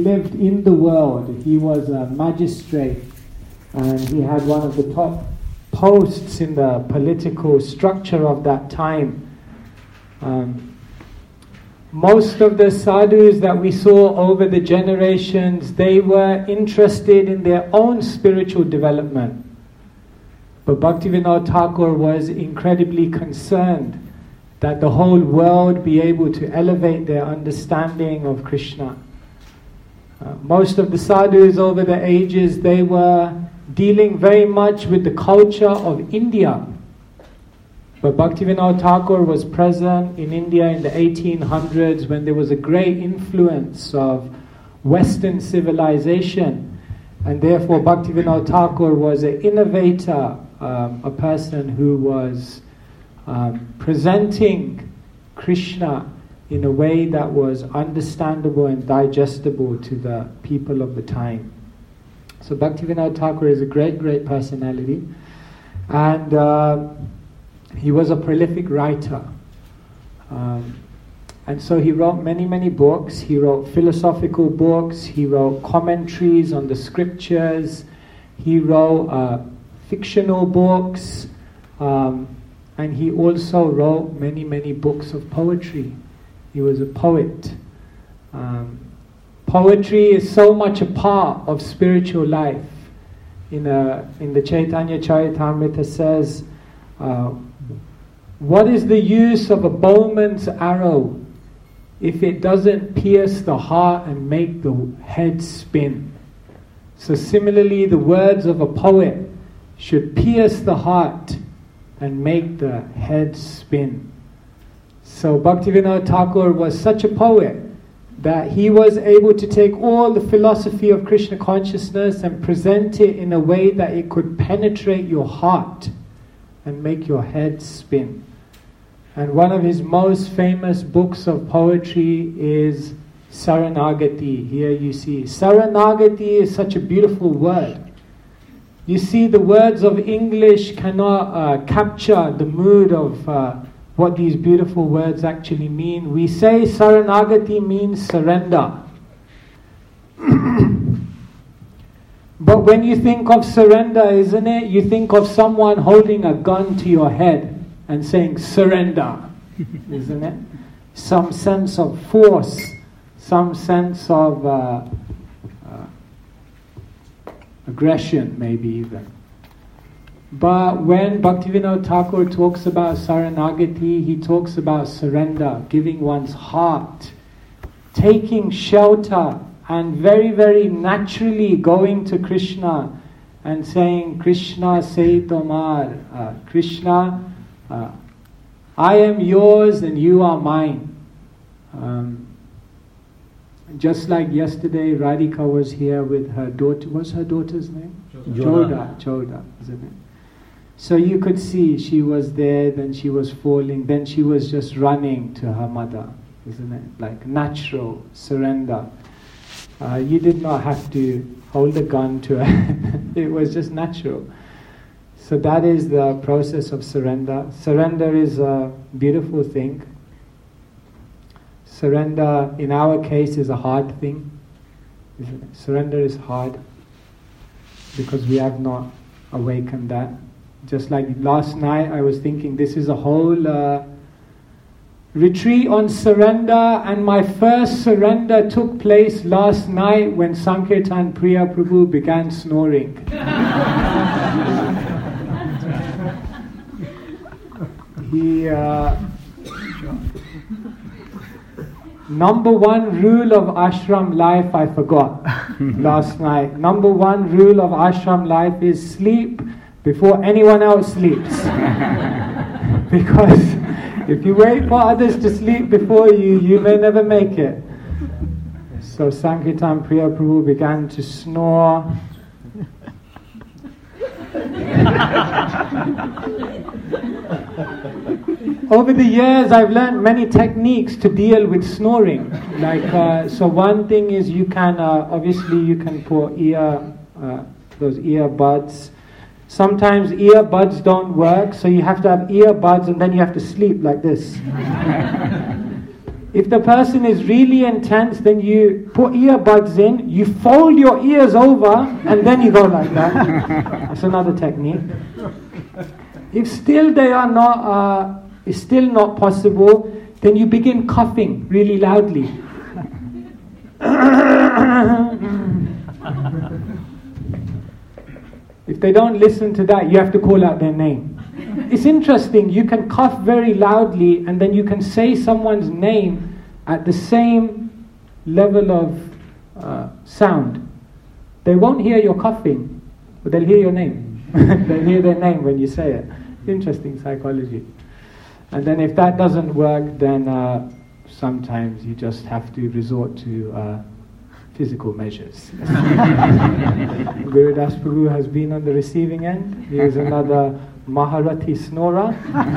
lived in the world. He was a magistrate, and he had one of the top posts in the political structure of that time. Most of the sadhus that we saw over the generations, they were interested in their own spiritual development. But Bhaktivinoda Thakur was incredibly concerned that the whole world be able to elevate their understanding of Krishna. Most of the sadhus over the ages, they were dealing very much with the culture of India. But Bhaktivinoda Thakur was present in India in the 1800s when there was a great influence of Western civilization. And therefore Bhaktivinoda Thakur was an innovator, a person who was presenting Krishna in a way that was understandable and digestible to the people of the time. So Bhaktivinoda Thakur is a great, great personality. And he was a prolific writer. And so he wrote many, many books. He wrote philosophical books. He wrote commentaries on the scriptures. He wrote fictional books. And he also wrote many, many books of poetry. He was a poet. Poetry is so much a part of spiritual life. In the Chaitanya Charitamrita says, what is the use of a bowman's arrow if it doesn't pierce the heart and make the head spin? So similarly, the words of a poet should pierce the heart and make the head spin. So Bhaktivinoda Thakur was such a poet that he was able to take all the philosophy of Krishna consciousness and present it in a way that it could penetrate your heart and make your head spin. And one of his most famous books of poetry is Saranagati. Here you see. Saranagati is such a beautiful word. You see, the words of English cannot capture the mood of what these beautiful words actually mean. We say Saranagati means surrender. But when you think of surrender, isn't it? You think of someone holding a gun to your head and saying surrender, isn't it? Some sense of force, some sense of aggression, maybe even. But when Bhaktivinoda Thakur talks about Saranagati, he talks about surrender, giving one's heart, taking shelter, and very, very naturally going to Krishna and saying, Krishna say tomar, Krishna, I am yours and you are mine. Just like yesterday, Radhika was here with her daughter. What's her daughter's name? Joda, isn't it? So you could see she was there, then she was falling, then she was just running to her mother, isn't it? Like natural surrender. You did not have to hold a gun to her. It was just natural. So that is the process of surrender. Surrender is a beautiful thing. Surrender, in our case, is a hard thing. Isn't it? Surrender is hard because we have not awakened that. Just like last night, I was thinking this is a whole retreat on surrender, and my first surrender took place last night when Sankirtan Priya Prabhu began snoring. He number one rule of ashram life I forgot last night. Number one rule of ashram life is sleep before anyone else sleeps. Because if you wait for others to sleep before you, you may never make it. So Sankirtan Priya Prabhu began to snore. Over the years, I've learned many techniques to deal with snoring. Like, so one thing is you can, obviously you can put those earbuds. Sometimes earbuds don't work, so you have to have earbuds and then you have to sleep like this. If the person is really intense, then you put earbuds in, you fold your ears over, and then you go like that. That's another technique. If still they are not, it's still not possible, then you begin coughing really loudly. If they don't listen to that, you have to call out their name. It's interesting, you can cough very loudly and then you can say someone's name at the same level of sound. They won't hear your coughing, but they'll hear your name. They'll hear their name when you say it. Interesting psychology. And then if that doesn't work, then sometimes you just have to resort to physical measures. Guru Das Prabhu has been on the receiving end. He is another Maharati snorer.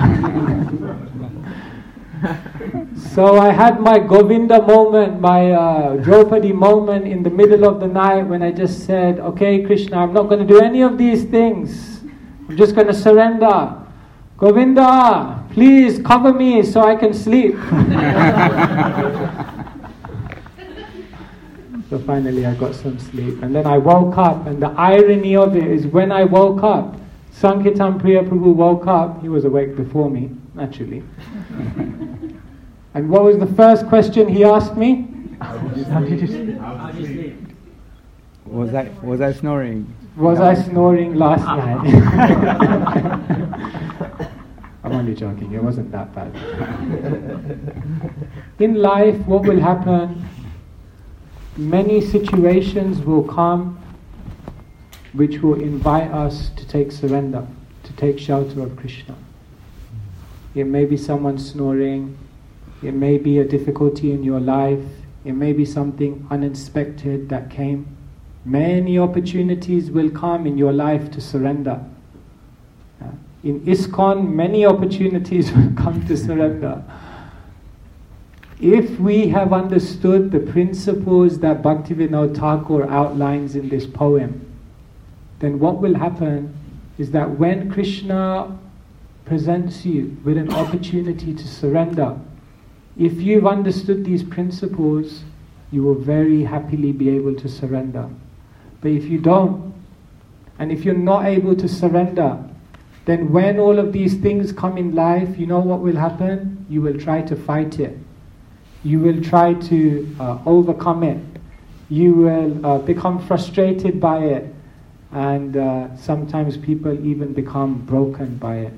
So I had my Govinda moment, my Draupadi moment in the middle of the night when I just said, okay Krishna, I'm not going to do any of these things. I'm just going to surrender. Govinda, please cover me so I can sleep. So finally I got some sleep. And then I woke up, and the irony of it is when I woke up, Sankirtan Priya Prabhu woke up. He was awake before me, naturally. And what was the first question he asked me? How did you sleep? Was I snoring? Was I snoring last night? I'm only joking, it wasn't that bad. In life, what will happen, many situations will come which will invite us to take surrender, to take shelter of Krishna. It may be someone snoring, it may be a difficulty in your life, it may be something unexpected that came. Many opportunities will come in your life to surrender. In ISKCON, many opportunities will come to surrender. If we have understood the principles that Bhaktivinoda Thakur outlines in this poem, then what will happen is that when Krishna presents you with an opportunity to surrender, if you've understood these principles, you will very happily be able to surrender. But if you don't, and if you're not able to surrender, then when all of these things come in life, you know what will happen? You will try to fight it. You will try to overcome it. You will become frustrated by it. And sometimes people even become broken by it.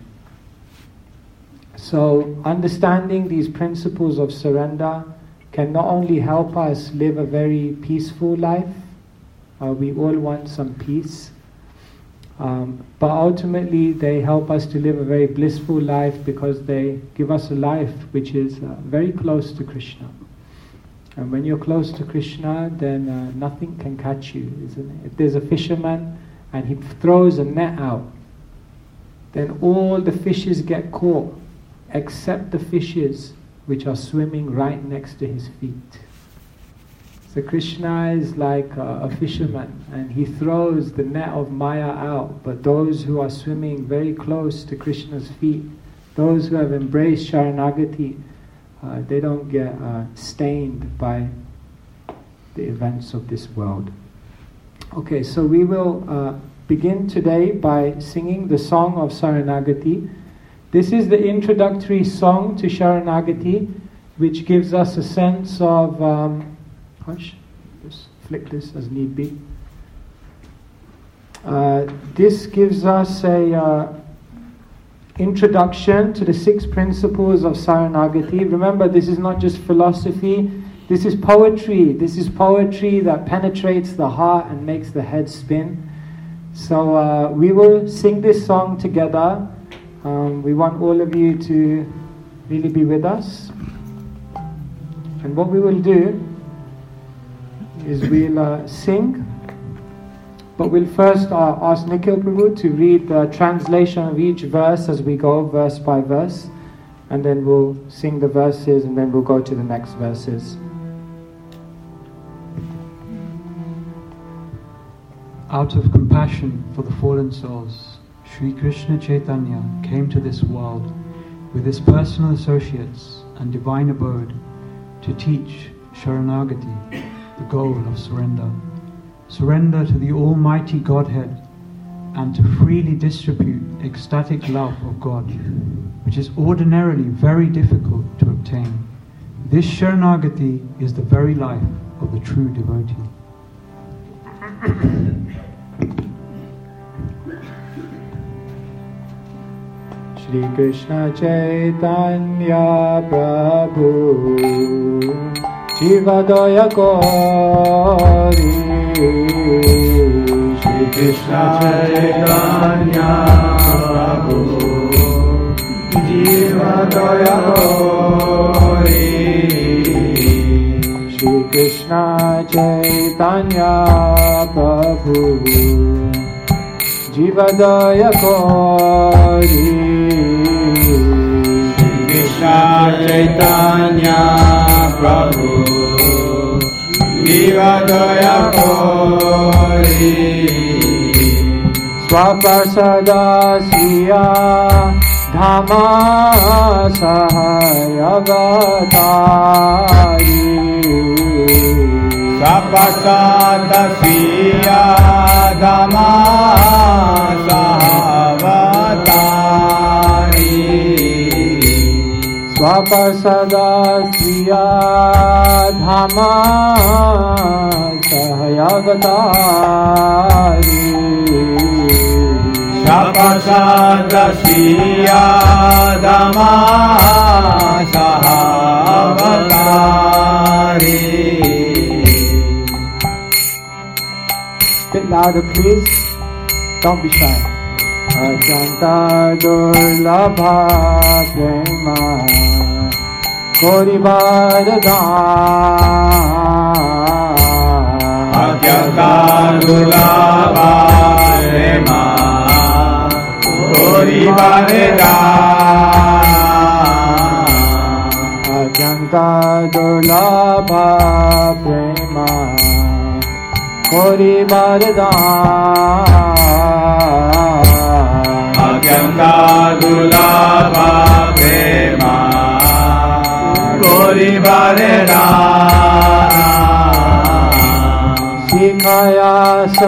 So understanding these principles of surrender can not only help us live a very peaceful life, we all want some peace, but ultimately they help us to live a very blissful life because they give us a life which is very close to Krishna. And when you're close to Krishna, then nothing can catch you, isn't it? If there's a fisherman and he throws a net out, then all the fishes get caught except the fishes which are swimming right next to his feet. So Krishna is like a fisherman, and he throws the net of Maya out, but those who are swimming very close to Krishna's feet, those who have embraced Sharanagati, they don't get stained by the events of this world. Okay, so we will begin today by singing the song of Sharanagati. This is the introductory song to Sharanagati, which gives us a sense of just flick this as need be. This gives us a introduction to the 6 principles of Sharanagati. Remember, this is not just philosophy, this is poetry. This is poetry that penetrates the heart and makes the head spin. So we will sing this song together. We want all of you to really be with us. And what we will do is we'll sing, but we'll first ask Nikhil Prabhu to read the translation of each verse as we go, verse by verse, and then we'll sing the verses and then we'll go to the next verses. Out of compassion for the fallen souls, Sri Krishna Chaitanya came to this world with his personal associates and divine abode to teach Sharanagati, the goal of surrender. Surrender to the Almighty Godhead and to freely distribute ecstatic love of God, which is ordinarily very difficult to obtain. This Sharanagati is the very life of the true devotee. Shri Krishna Chaitanya Prabhu Jivadaya Gauri Shri Krishna Chaitanya Prabhu Jivadaya Gauri Shri Krishna Chaitanya Prabhu Jivadaya Gauri Krishna Chaitanya Prabhu Jivadaya Gauri Swaparsada Siya Dhamma Sahayavatari Swaparsada Siya Dhamma Sahayavatari Swapasada Sriya Dhamma Sahayavatari Swapasada Sriya Dhamma Sahayavatari. Bit louder please, don't be shy. Ajanta Durlabha Prema Koribardhan Ajanta Durlabha Prema Koribardhan Ajanta Durlabha Prema Koribardhan Agyanta Dulabha Prema Koribardhan Sikhaya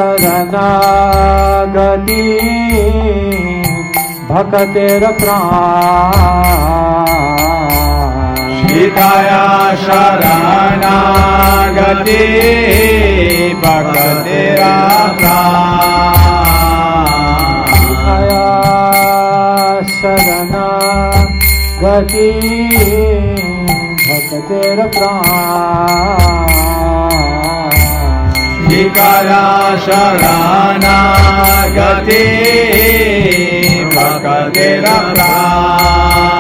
Saranagati Bhakatera Pran Sikhaya Saranagati Bhakatera Pran Saranagati Bhakatera Pran Sikhaya Saranagati Bhakatera Pran.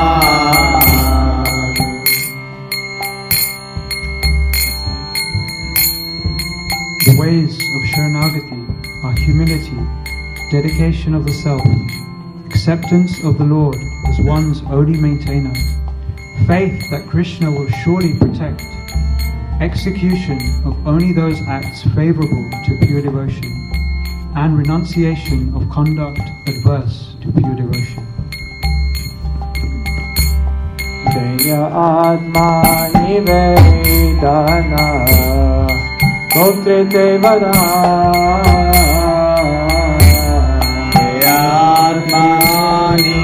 The ways of Sharanagati are humility, dedication of the self, acceptance of the Lord as one's only maintainer, faith that Krishna will surely protect, execution of only those acts favorable to pure devotion, and renunciation of conduct adverse to pure devotion. Jaya Atma Nivedana Gotre Devara Atmani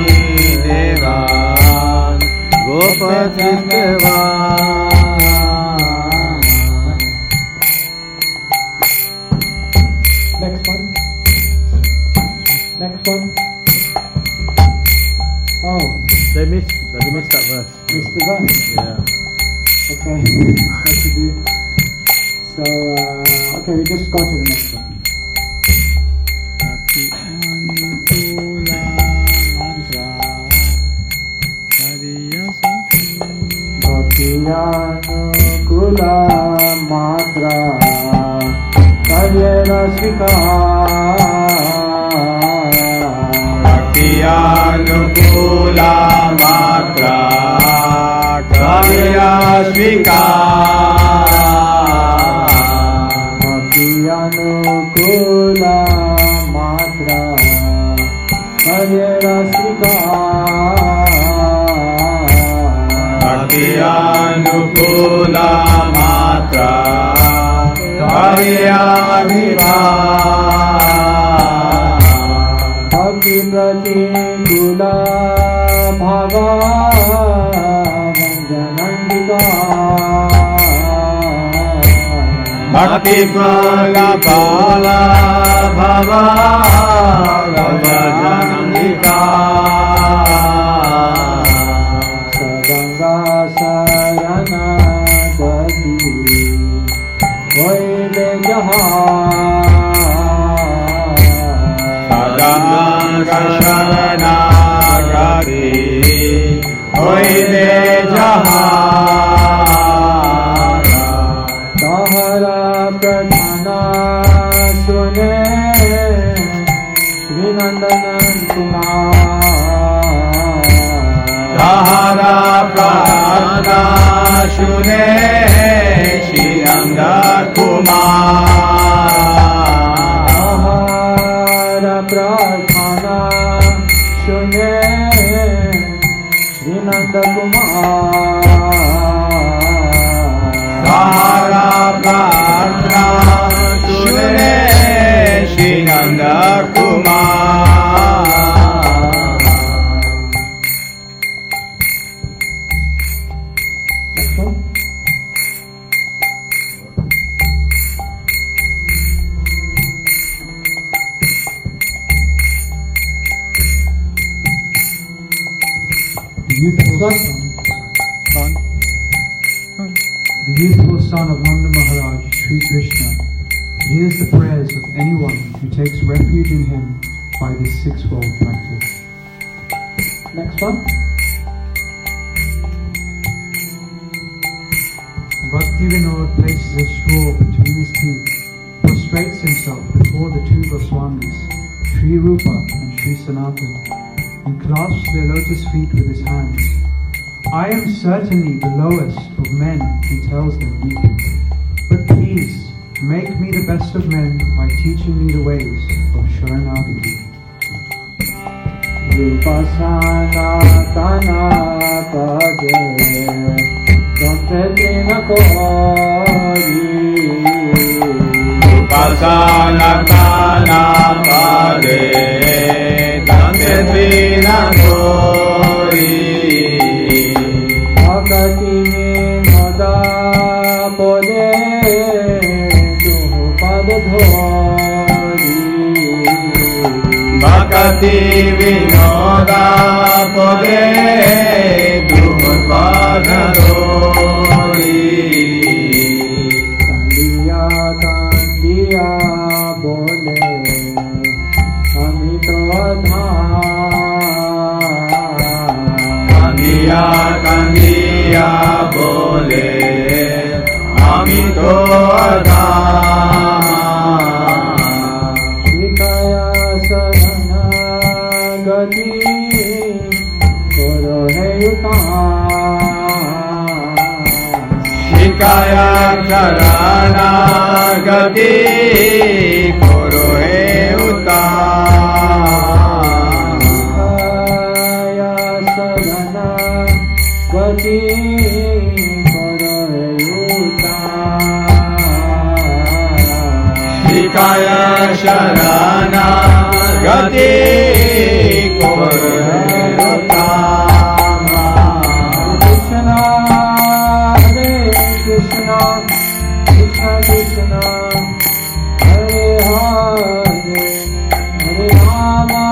Devan Gopati Devan. Next one. Next one. Oh, They missed that verse. missed the verse. Yeah. Okay, what to do? So, okay, we just go to the next one. Bhakti-anukula matra karyera svikar Bhakti-anukula matra karyera svikar Bhakti-anukula matra karyera svikar Bhakti-anukula kula matra karyaviva bhakti pratikula bhava ranjanandika bhakti kula bala bhava ranjanandika sadanga sarana gati hoile jahan sadanga sarana gati hoile jahan tahara pradhana sune Srinandanan Kumar tahara pradhana sune Srinanda Kumar tahara pradhana sune Srinanda Kumar tahara pradhana sune Srinanda Kumar The youthful son of Nanda Maharaj, Sri Krishna, hears the prayers of anyone who takes refuge in him by this sixfold practice. Next one. Bhakti Vinod places a straw between his teeth, prostrates himself before the two Goswamis, Sri Rupa and Sri Sanatan, and clasps their lotus feet with his hands. I am certainly the lowest of men, he tells them deeply, but please make me the best of men by teaching me the ways of Sharanagati. Rupasana Tana Pade Dampetina Kori Rupasana Tana Pade Dampetina Kori Bhakti Vinoda Pode Duhupad Dhori Bhakti Vinoda Pode Dhupad Dhori Kandiya Kandiya Bole Amito Kandiya Kandiya Bole Amito Shikaya Sarana Gati Koro Hai Shikaya Sarana Gati Koro He Utam Shikaya Sarana Gati Koro Hai Shikaya Sarana Gati Koro He Utam Hare Krishna Krishna Krishna Hare Hare Hare Rama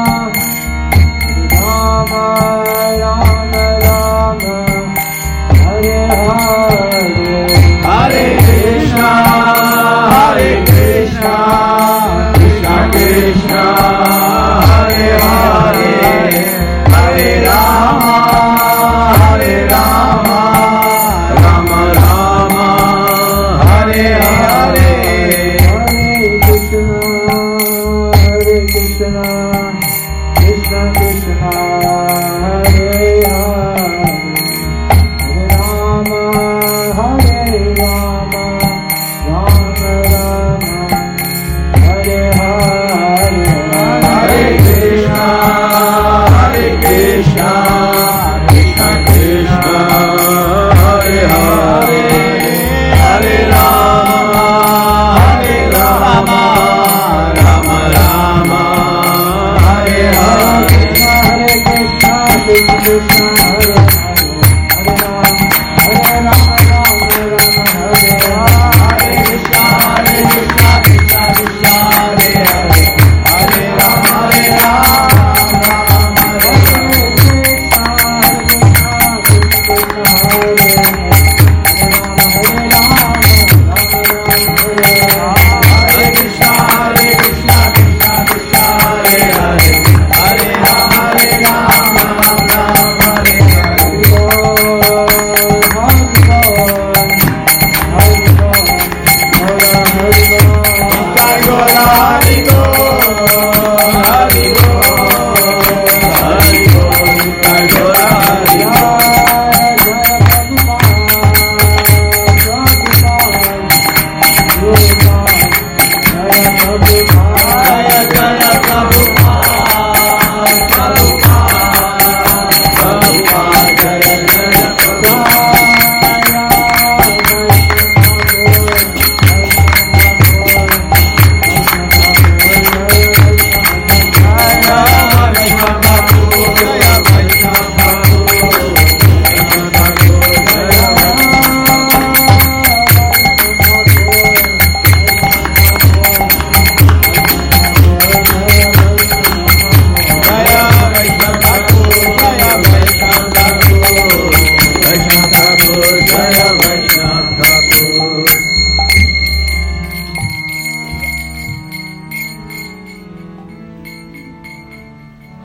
Rama Rama Rama Hare Hare Hare Krishna Krishna Krishna Hare Hare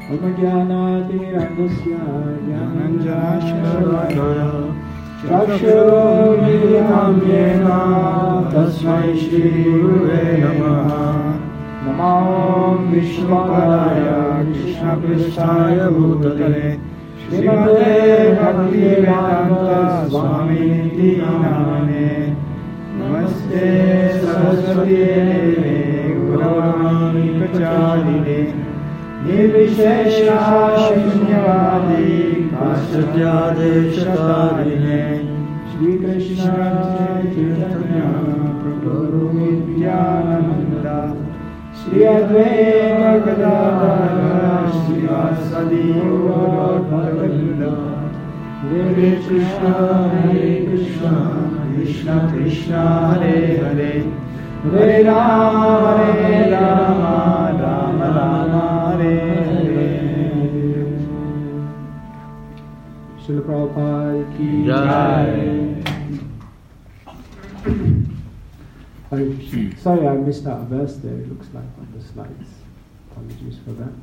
Om Jnanatirandasya Jnananjana Chakshuromilitam Yena Tasmai Shri Gurave Namaha Namo Vishwakaya Krishna Prishthaya Bhutale Srimate Bhaktivedanta Swamiti Namane Namaste Saraswati Deve Gauravani Pracharine Nirvishesha Shunyavadi Paschatya Deshatarine Shri Krishna Chaitanya Prabhu Nityananda Shri Advaita Gadadhara Shri Vasadi Gaura Hare Krishna Hare Krishna Krishna Krishna Hare Hare Hare Rama Rama Rama Hare Hare. Srila Prabhupada ki jai. Sorry, I missed out a verse there, it looks like on the slides. Apologies for that.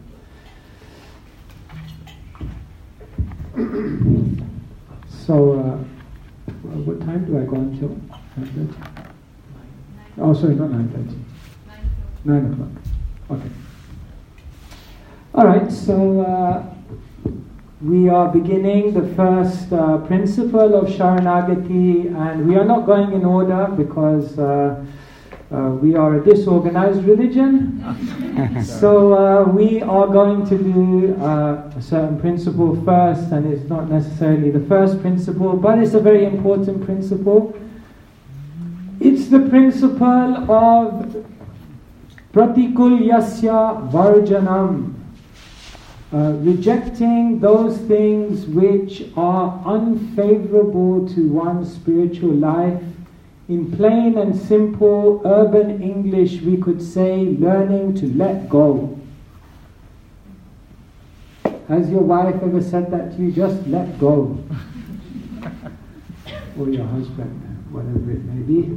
So, what time do I go until? 9:30? Oh, sorry, not 9:30. 9 o'clock. Okay. Alright, so we are beginning the first principle of Sharanagati, and we are not going in order because we are a disorganized religion. So we are going to do a certain principle first, and it's not necessarily the first principle, but it's a very important principle. It's the principle of Pratikulyasya Varjanam, rejecting those things which are unfavorable to one's spiritual life. In plain and simple urban English, we could say learning to let go. Has your wife ever said that to you? Just let go. Or your husband, whatever it may be.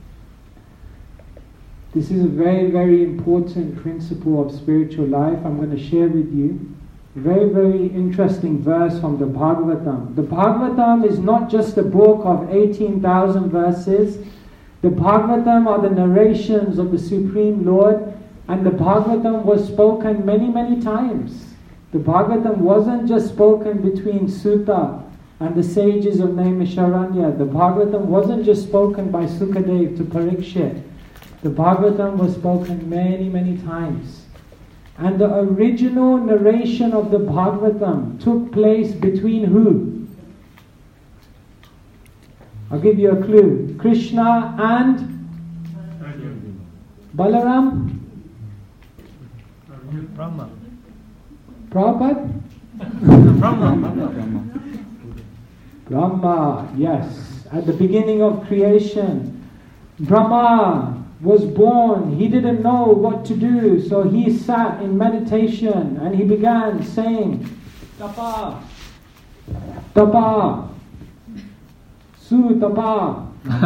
This is a very, very important principle of spiritual life. I'm going to share with you a very, very interesting verse from the Bhagavatam. The Bhagavatam is not just a book of 18,000 verses. The Bhagavatam are the narrations of the Supreme Lord, and the Bhagavatam was spoken many, many times. The Bhagavatam wasn't just spoken between Sutta and the sages of Naimisharanya. The Bhagavatam wasn't just spoken by Sukadev to Parikshit. The Bhagavatam was spoken many, many times. And the original narration of the Bhagavatam took place between who? I'll give you a clue. Krishna and Balaram? Brahma. Prabhupada? Brahma, yes. At the beginning of creation, Brahma was born. He didn't know what to do, so he sat in meditation and he began saying, Tapa, Tapa, Su Tapa.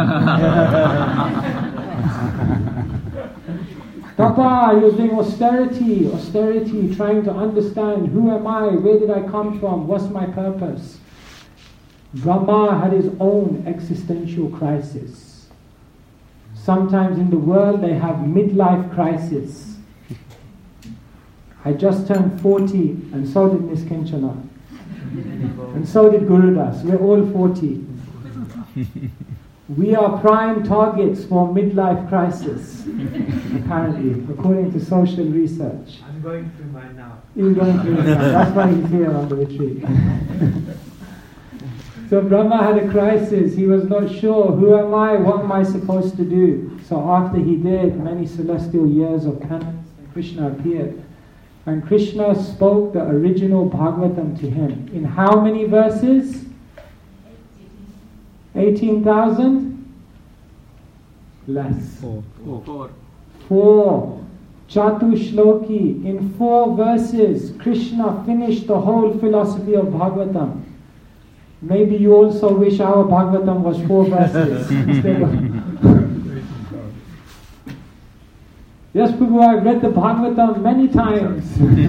Tapa, he was doing austerity, trying to understand, who am I, where did I come from, what's my purpose? Brahma had his own existential crisis. Sometimes in the world they have midlife crisis. I just turned 40, and so did Miss Kinchana. And so did Gurudas. We're all 40. We are prime targets for midlife crisis, apparently, according to social research. I'm going through mine now. He's going through it now. That's why he's here on the retreat. So Brahma had a crisis. He was not sure, who am I, what am I supposed to do? So after he did many celestial years of penance, Krishna appeared. And Krishna spoke the original Bhagavatam to him. In how many verses? 18,000? Less. Four. Chatu Shloki. In 4 verses, Krishna finished the whole philosophy of Bhagavatam. Maybe you also wish our Bhagavatam was 4 verses instead of... Yes, Prabhu, I've read the Bhagavatam many times.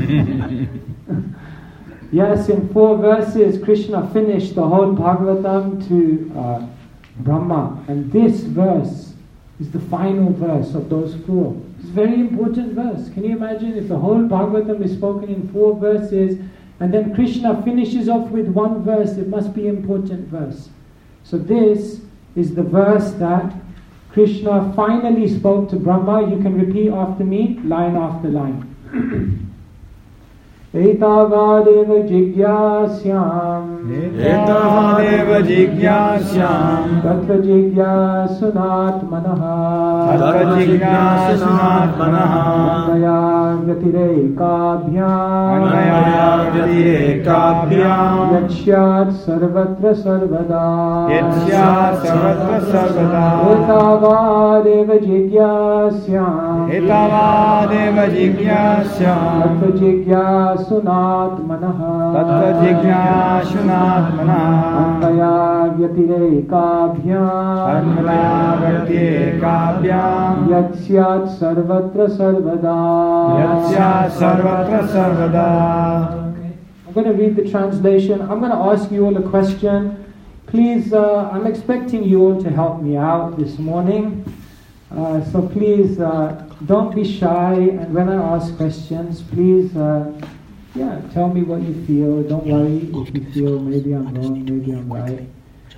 Yes, in 4 verses, Krishna finished the whole Bhagavatam to Brahma. And this verse is the final verse of those 4. It's a very important verse. Can you imagine if the whole Bhagavatam is spoken in 4 verses and then Krishna finishes off with 1 verse? It must be an important verse. So this is the verse that Krishna finally spoke to Brahma. You can repeat after me, line after line. Etavadeva jigyasyam Etavadeva jigyasyam Tatra jigyasunat manaha Tatra jigyasunat manaha Annaya vyatirekabhyam Annaya vyatirekabhyam Yakshyat sarvatra sarvada Yakshyat sarvatra sarvada Etavadeva jigyasyam Etavadeva jigyasyam Tatra jigyasunat manaha Tatra jigyasunat manaha Annaya vyatirekabhyam Annaya vyatirekabhyam Yaksyat sarvatra sarvada Yakshyat sarvatra sarvada. I'm going to read the translation. I'm going to ask you all a question. Please, I'm expecting you all to help me out this morning. So please, don't be shy. And when I ask questions, please, tell me what you feel. Don't worry if you feel maybe I'm wrong, maybe I'm right.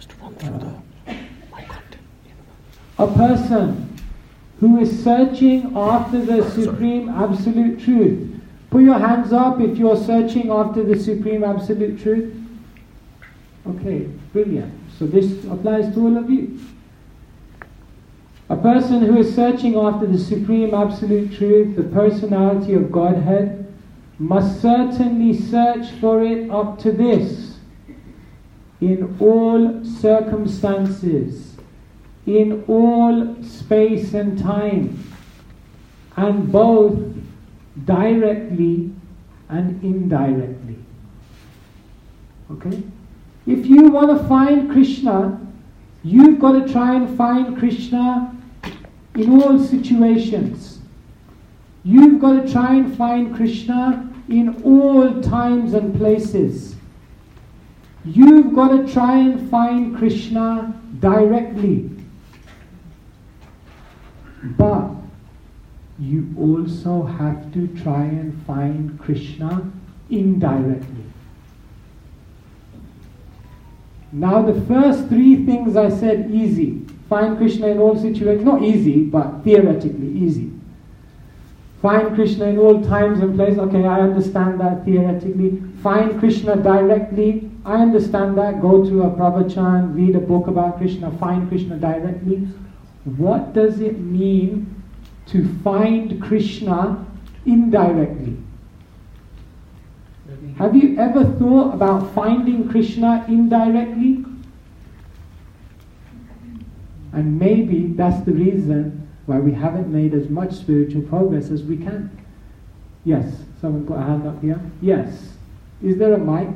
A person who is searching after the Supreme Absolute Truth. Put your hands up if you're searching after the Supreme Absolute Truth. Okay, brilliant. So this applies to all of you. A person who is searching after the Supreme Absolute Truth, the personality of Godhead, must certainly search for it up to this, in all circumstances, in all space and time, and both directly and indirectly. Okay? If you want to find Krishna, you've got to try and find Krishna in all situations. You've got to try and find Krishna in all times and places. You've got to try and find Krishna directly. But you also have to try and find Krishna indirectly. Now the first 3 things I said easy. Find Krishna in all situations. Not easy, but theoretically easy. Find Krishna in all times and places. Okay, I understand that theoretically. Find Krishna directly. I understand that. Go to a pravachan, read a book about Krishna, find Krishna directly. What does it mean to find Krishna indirectly? Have you ever thought about finding Krishna indirectly? And maybe that's the reason why we haven't made as much spiritual progress as we can. Yes, someone put a hand up here. Yes. Is there a mic?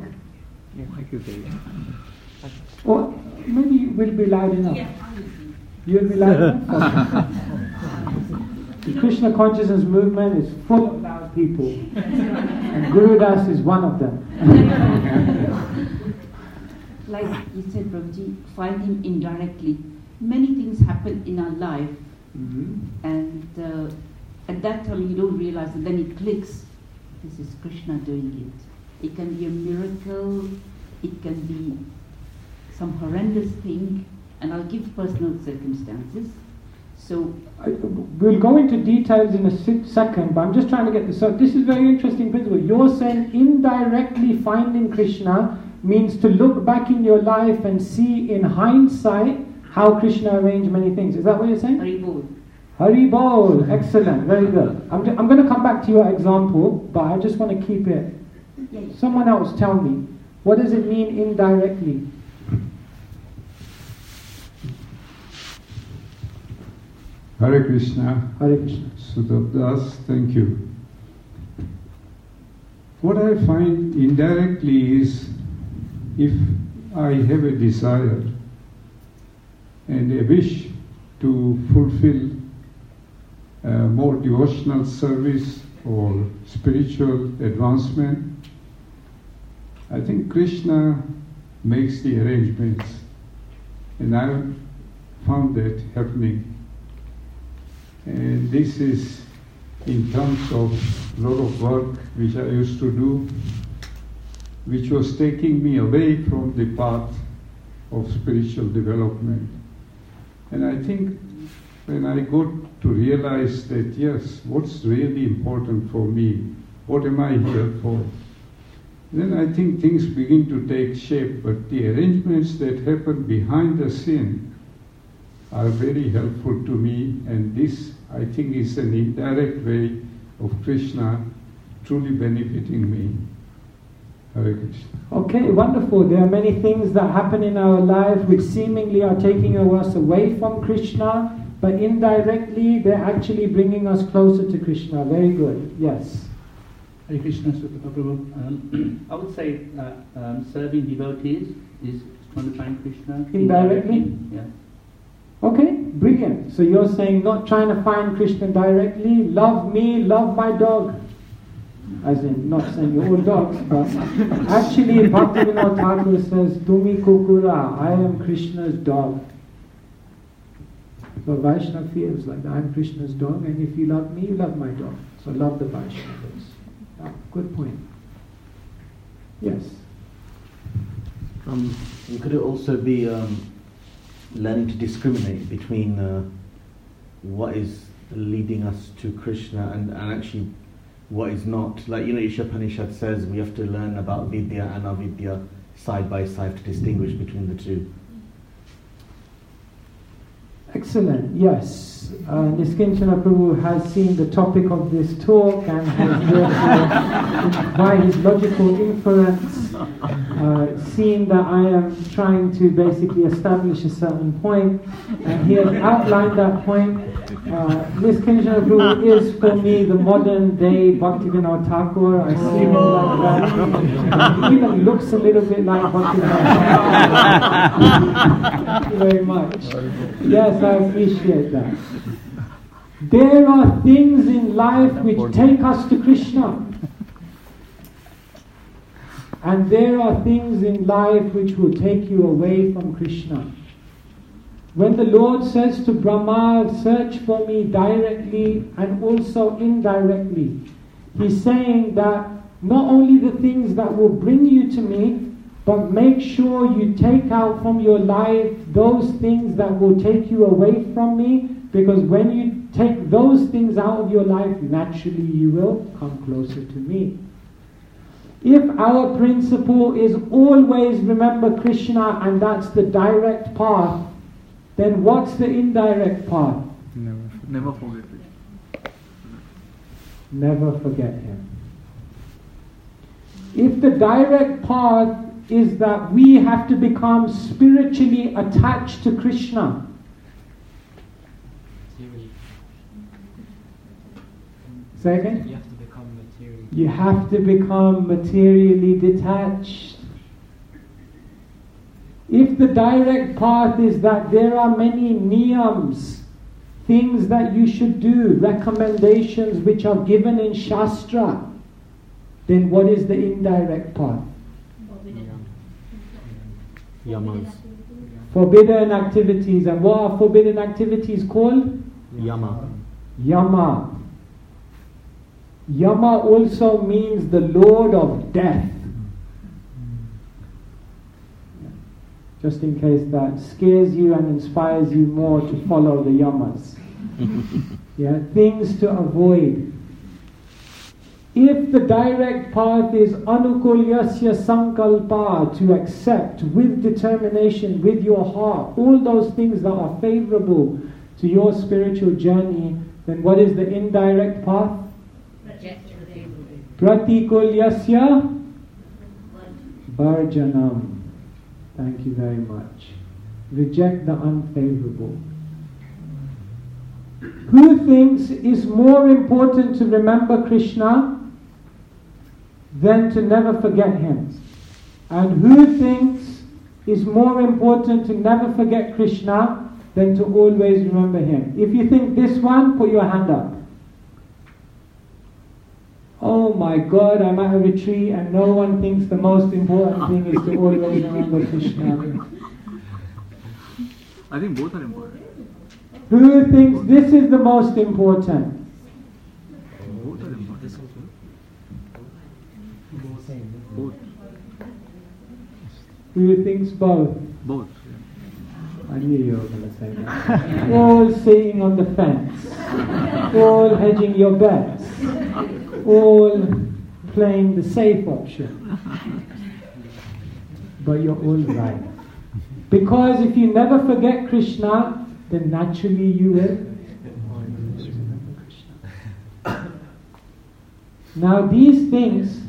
Or maybe we'll be loud enough. You'll be loud enough? Okay. The Krishna consciousness movement is full of loud people. And Guru Das is one of them. Like you said, Prabhuji, find him indirectly. Many things happen in our life, and at that time you don't realize it, then it clicks. This is Krishna doing it. It can be a miracle, it can be some horrendous thing, and I'll give personal circumstances. So we'll go into details in a second, but I'm just trying to get this. So this is very interesting principle. You're saying indirectly finding Krishna means to look back in your life and see in hindsight how Krishna arranged many things. Is that what you're saying? Haribol. Haribol. Excellent. Very good. I'm going to come back to your example, but I just want to keep it. Someone else tell me. What does it mean indirectly? Hare Krishna. Hare Krishna. Sudabdas, thank you. What I find indirectly is if I have a desire and a wish to fulfill more devotional service or spiritual advancement. I think Krishna makes the arrangements, and I found that happening. And this is in terms of a lot of work which I used to do, which was taking me away from the path of spiritual development. And I think when I got to realize that, yes, what's really important for me, what am I here for, then I think things begin to take shape. But the arrangements that happen behind the scene are very helpful to me, and this, I think, is an indirect way of Krishna truly benefiting me. Hare Krishna. Okay, wonderful. There are many things that happen in our life which seemingly are taking us away from Krishna, but indirectly they're actually bringing us closer to Krishna. Very good. Yes. Hare Krishna, Sukha Prabhu. I would say that serving devotees is trying to find Krishna indirectly. Yeah. Okay, brilliant. So you're saying not trying to find Krishna directly, love me, love my dog. As in, not saying you're all dogs, but actually Bhaktivinoda Thakur says, Tumi Kukura, I am Krishna's dog. So Vaishnava feels like that. I'm Krishna's dog, and if you love me, you love my dog. So love the Vaishnavas. Yeah, good point. Yes. Could it also be learning to discriminate between what is leading us to Krishna and actually what is not? Like, Ishopanishad says we have to learn about Vidya and Avidya side by side to distinguish between the two. Excellent, yes. Niskinchana Prabhu has seen the topic of this talk and has therefore, by his logical inference, seen that I am trying to basically establish a certain point, and he has outlined that point. Niskinchana Prabhu is for me the modern day Bhaktivinoda Thakur. I see him like that. He even looks a little bit like Bhaktivinoda Thakur. Thank you very much. Yes, I appreciate that. There are things in life which take us to Krishna. And there are things in life which will take you away from Krishna. When the Lord says to Brahma, search for me directly and also indirectly, He's saying that not only the things that will bring you to me, but make sure you take out from your life those things that will take you away from me, because when you take those things out of your life, naturally you will come closer to me. If our principle is always remember Krishna and that's the direct path, then what's the indirect path? Never forget it. Never forget Him. If the direct path is that we have to become spiritually attached to Krishna, say again? You have to become material. You have to become materially detached. If the direct path is that there are many niyams, things that you should do, recommendations which are given in Shastra, then what is the indirect path? Yamas. Forbidden activities. And what are forbidden activities called? Yama. Yama. Yama also means the Lord of Death. Just in case that scares you and inspires you more to follow the yamas. Yeah, things to avoid. If the direct path is anukulyasya sankalpa, to accept with determination, with your heart, all those things that are favorable to your spiritual journey, then what is the indirect path? Pratikulyasya varjanam. Thank you very much. Reject the unfavorable. Who thinks it's more important to remember Krishna than to never forget Him? And who thinks it's more important to never forget Krishna then to always remember Him. If you think this one, put your hand up. Oh my God, I'm at a retreat and no one thinks the most important thing is to always remember Krishna. I think both are important. Who thinks this is the most important? Both are important. Both. Who thinks both? Both. I knew you were going to say that. All sitting on the fence. All hedging your bets. All playing the safe option. But you're all right. Because if you never forget Krishna, then naturally you will remember Krishna. Now these things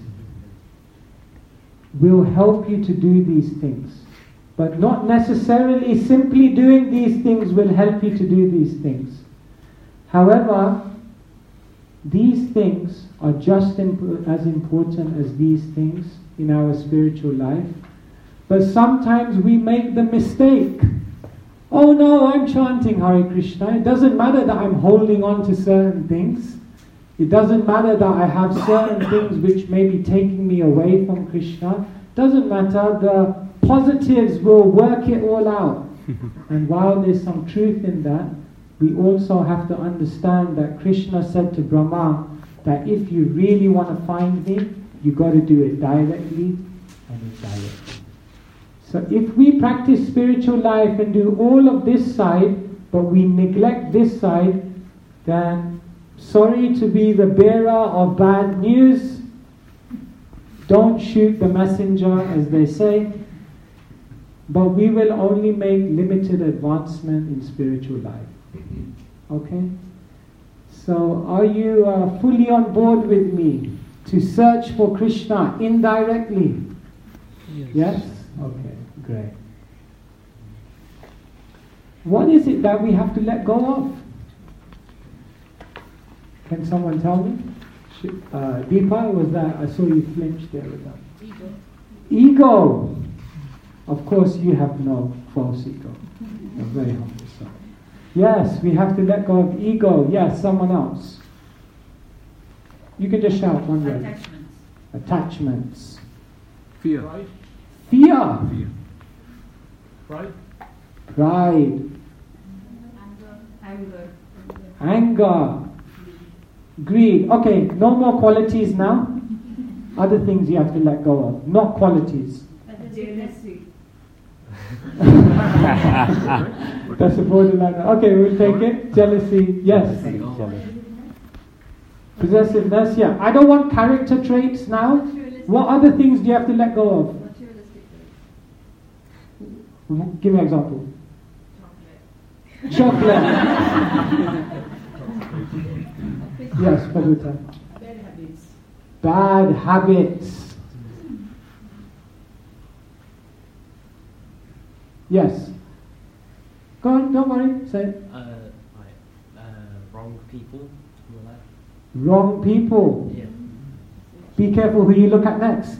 will help you to do these things. But not necessarily simply doing these things will help you to do these things. However, these things are just as important as these things in our spiritual life. But sometimes we make the mistake. Oh no, I'm chanting Hare Krishna. It doesn't matter that I'm holding on to certain things. It doesn't matter that I have certain things which may be taking me away from Krishna. It doesn't matter. The positives will work it all out. And while there's some truth in that, we also have to understand that Krishna said to Brahma that if you really want to find me, you got to do it directly and indirectly. So if we practice spiritual life and do all of this side, but we neglect this side, then sorry to be the bearer of bad news. Don't shoot the messenger, as they say. But we will only make limited advancement in spiritual life. Okay? So are you fully on board with me to search for Krishna indirectly? Yes? Okay, great. What is it that we have to let go of? Can someone tell me? Deepa, was that? I saw you flinch there with that. Ego. Ego. Of course, you have no false ego. You're very humble. So. Yes, we have to let go of ego. Yes, someone else. You can just shout one word. Attachments. Attachments. Fear. Fear. Fear. Pride. Pride. Anger. Greed. Okay, no more qualities now. Other things you have to let go of. Not qualities. Jealousy. That's a borderline. Okay, we'll take it. Jealousy. Yes. Possessiveness. Yeah. I don't want character traits now. What other things do you have to let go of? Give me an example. Chocolate. Yes, Prabhupada. Bad habits. Bad habits. Yes. Go on, don't worry. Say it. Wrong people in your life. Wrong people. Yeah. Be careful who you look at next.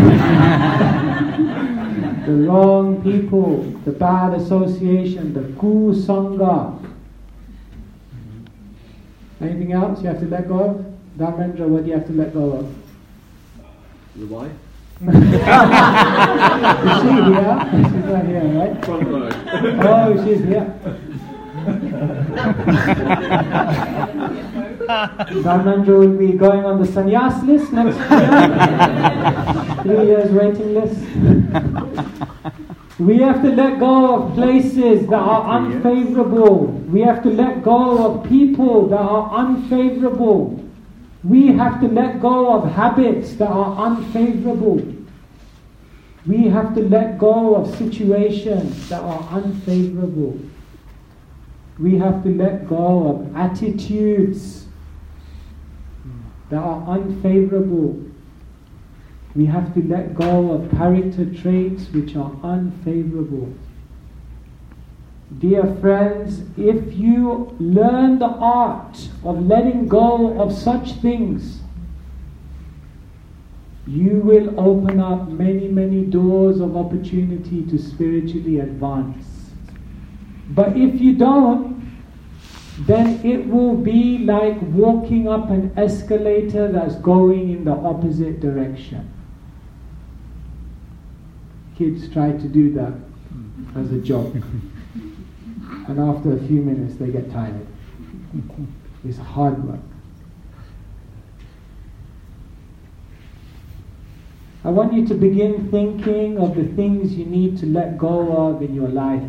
The wrong people, the bad association, the kusanga. Anything else you have to let go of? Dharmendra, what do you have to let go of? The wife? Is she here? She's not here, right? Oh, she's here. Dharmendra will be going on the sannyas list next year. 3 years waiting list. We have to let go of places that are unfavorable. We have to let go of people that are unfavorable. We have to let go of habits that are unfavorable. We have to let go of situations that are unfavorable. We have to let go of attitudes that are unfavorable. We have to let go of character traits which are unfavorable. Dear friends, if you learn the art of letting go of such things, you will open up many, many doors of opportunity to spiritually advance. But if you don't, then it will be like walking up an escalator that's going in the opposite direction. Kids try to do that as a job. And after a few minutes they get tired. It's hard work. I want you to begin thinking of the things you need to let go of in your life.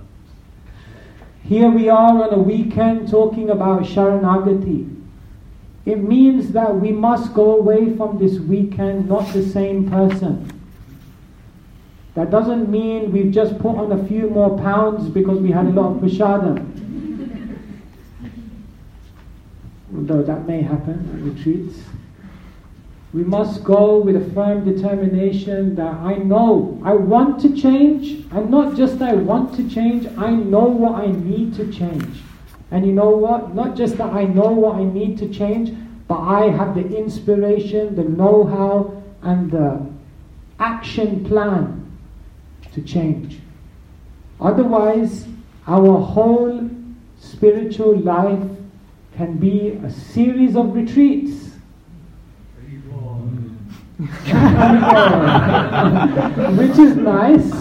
Here we are on a weekend talking about Sharanagati. It means that we must go away from this weekend not the same person. That doesn't mean we've just put on a few more pounds because we had a lot of prasadam. Although that may happen at retreats. We must go with a firm determination that I know I want to change, and not just I want to change, I know what I need to change. And you know what? Not just that I know what I need to change, but I have the inspiration, the know-how, and the action plan to change. Otherwise, our whole spiritual life can be a series of retreats. Which is nice.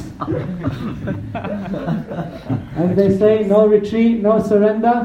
As they say, no retreat, no surrender.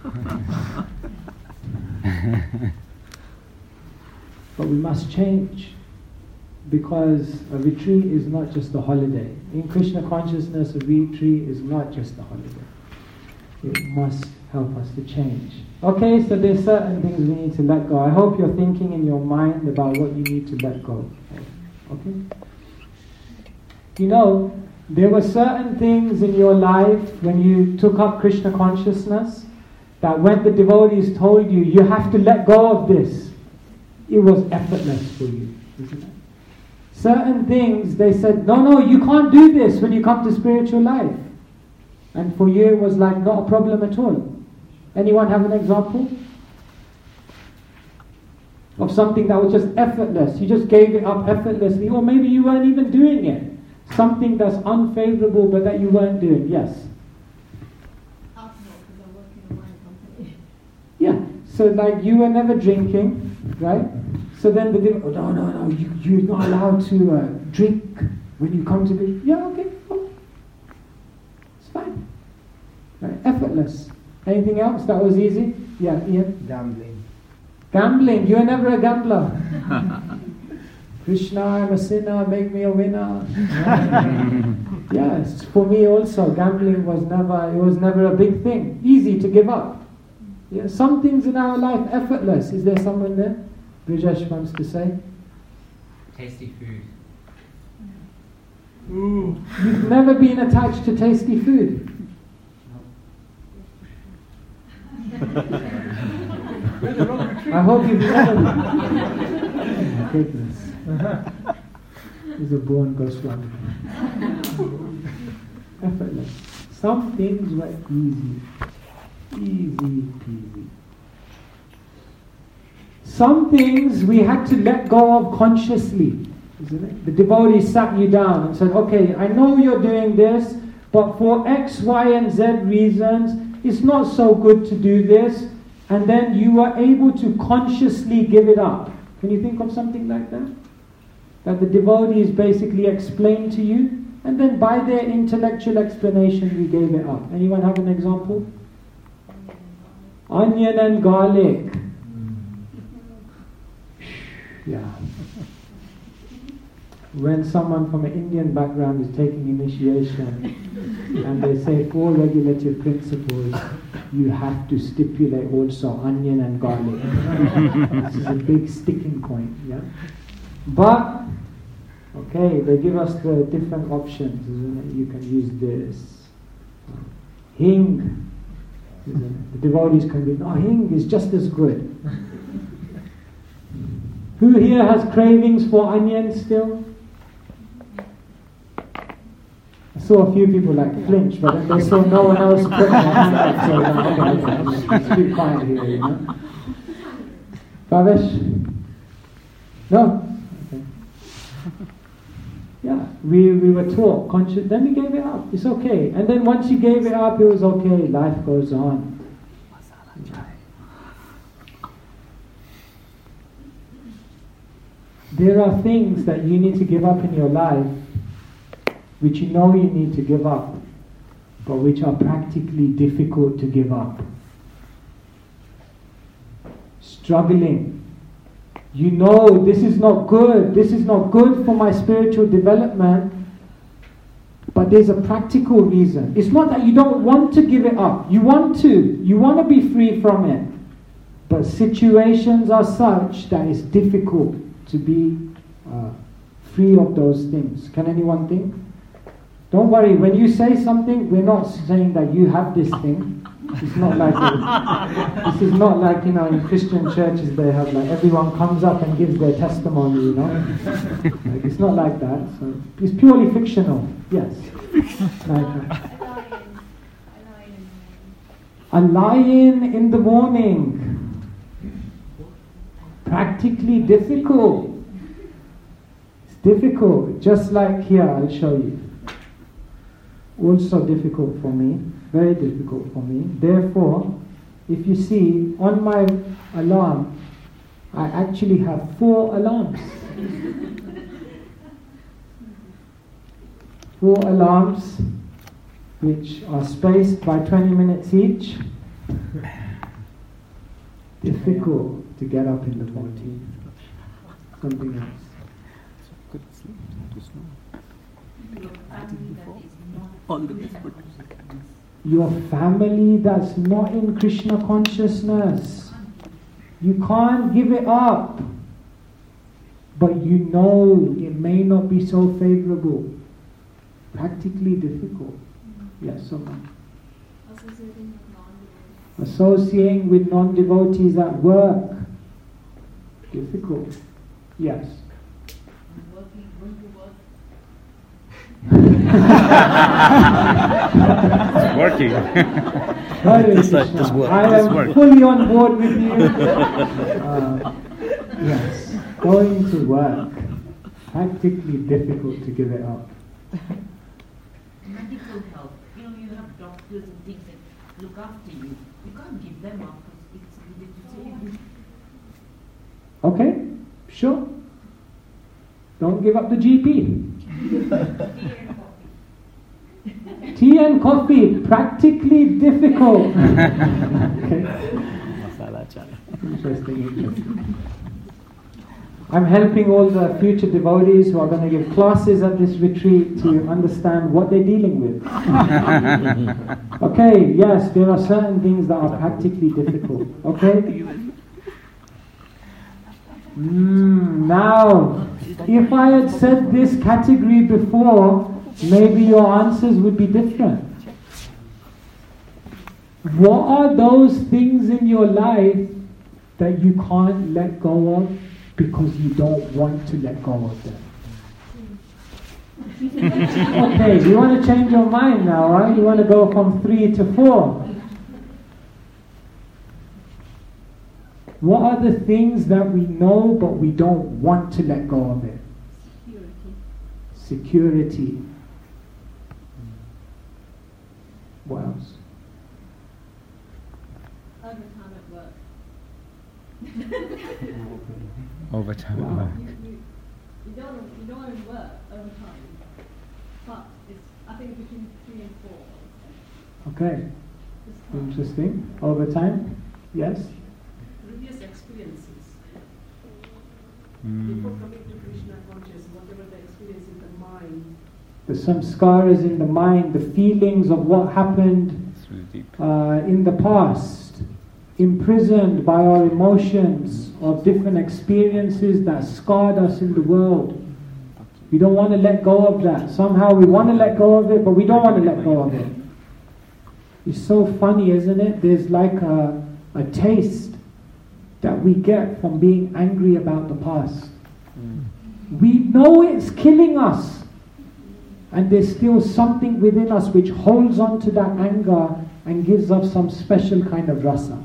But we must change, because a retreat is not just a holiday. In Krishna consciousness, a retreat is not just a holiday. It must help us to change. Okay, so there's certain things we need to let go. I hope you're thinking in your mind about what you need to let go. Okay? You know, there were certain things in your life when you took up Krishna consciousness that when the devotees told you, you have to let go of this, it was effortless for you, isn't it? Certain things, they said, no, you can't do this when you come to spiritual life. And for you it was like not a problem at all. Anyone have an example of something that was just effortless? You just gave it up effortlessly, or maybe you weren't even doing it. Something that's unfavorable but that you weren't doing. Yes? Yeah, so like you were never drinking, right? So then the no, you're not allowed to drink when you come to the... Yeah, okay. It's fine. Right? Effortless. Anything else that was easy? Yeah, Ian? Gambling. You were never a gambler. Krishna, I'm a sinner, make me a winner. Yes, for me also, gambling was never a big thing. Easy to give up. Yeah, some things in our life, effortless. Is there someone there? Brijesh wants to say. Tasty food. Ooh. You've never been attached to tasty food. I hope you've never been. Oh my goodness. He's a born Goswami. Effortless. Some things were easy. Easy peasy. Some things we had to let go of consciously, isn't it? The devotee sat you down and said, okay, I know you're doing this, but for X, Y, and Z reasons, it's not so good to do this. And then you were able to consciously give it up. Can you think of something like that? That the devotees basically explained to you, and then by their intellectual explanation you gave it up. Anyone have an example? Onion and garlic. Yeah. When someone from an Indian background is taking initiation and they say 4 regulative principles, you have to stipulate also onion and garlic. This is a big sticking point, yeah? But, okay, they give us the different options, isn't it? You can use this. Hing. The devotees can be, no, hing is just as good. Who here has cravings for onions still? I saw a few people like flinch, but then they saw no one else put their hand up, so it's too quiet here, you know. Bhavesh? No? Okay. Yeah, we were taught conscious, then we gave it up. It's okay. And then once you gave it up, it was okay. Life goes on. There are things that you need to give up in your life which you know you need to give up, but which are practically difficult to give up. Struggling. You know this is not good. This is not good for my spiritual development. But there's a practical reason. It's not that you don't want to give it up. You want to. You want to be free from it. But situations are such that it's difficult to be free of those things. Can anyone think? Don't worry, when you say something, we're not saying that you have this thing. It's not like this is not like, in Christian churches they have like everyone comes up and gives their testimony, Like, it's not like that. So it's purely fictional. Yes. A lion in the morning. Practically difficult. It's difficult. Just like here, I'll show you. Also difficult for me. Very difficult for me. Therefore, if you see, on my alarm, I actually have 4 alarms. 4 alarms, which are spaced by 20 minutes each. Difficult to get up in the morning. Something else. Your family that's not in Krishna consciousness. You can't give it up. But you know it may not be so favorable. Practically difficult. Yes, someone. Associating with non-devotees at work. Difficult. Yes. It's working. I am fully on board with you. Yes, going to work. Practically difficult to give it up. Medical help. You have doctors and things that look after you. You can't give them up because it's needed to save you. Okay, sure. Don't give up the GP. Tea and coffee, practically difficult. Okay. Interesting. I'm helping all the future devotees who are going to give classes at this retreat to understand what they're dealing with. Okay, yes, there are certain things that are practically difficult. Okay? Now, if I had said this category before, maybe your answers would be different. What are those things in your life that you can't let go of because you don't want to let go of them? Okay, you want to change your mind now, right? You want to go from 3 to 4. What are the things that we know but we don't want to let go of it? Security. What else? Overtime at work. Overtime at work. You don't want to work overtime, but I think between 3 and 4. Okay. Interesting. Overtime? Yes? Previous experiences. Before coming to Krishna consciousness, whatever the experience in the mind. The samskaras in the mind, the feelings of what happened in the past, imprisoned by our emotions of different experiences that scarred us in the world. We don't want to let go of that. Somehow we want to let go of it, but we don't want to let go of it. It's so funny, isn't it? There's like a taste that we get from being angry about the past. We know it's killing us, and there's still something within us which holds on to that anger and gives us some special kind of rasa.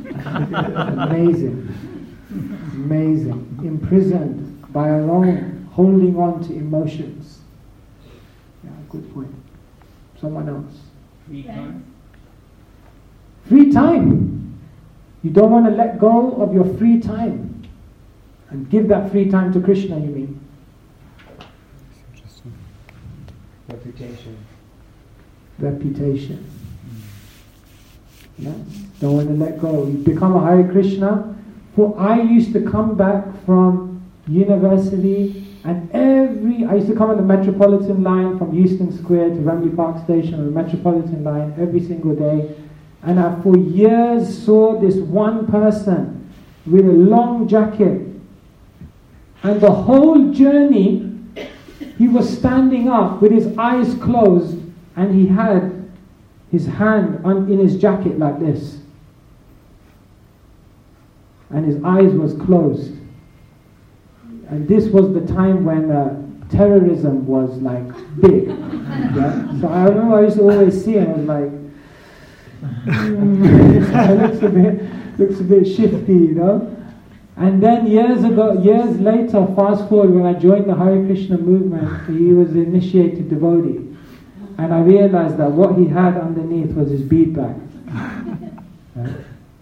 Amazing. Imprisoned by our own holding on to emotions. Yeah, good point. Someone else. Free time. Free time. You don't want to let go of your free time and give that free time to Krishna, you mean? Reputation. Reputation. Yes. Don't want to let go. You become a Hare Krishna. For I used to come back from university, and I used to come on the Metropolitan line from Euston Square to Wembley Park Station on the Metropolitan line every single day. And I for years saw this one person with a long jacket. And the whole journey, he was standing up with his eyes closed, and he had his hand in his jacket like this. And his eyes was closed. And this was the time when terrorism was like big. Yeah? So I remember I used to always see him, I was like, it looks a bit shifty, you know. And then years later, fast forward, when I joined the Hare Krishna movement, he was an initiated devotee. And I realized that what he had underneath was his bead bag. Right?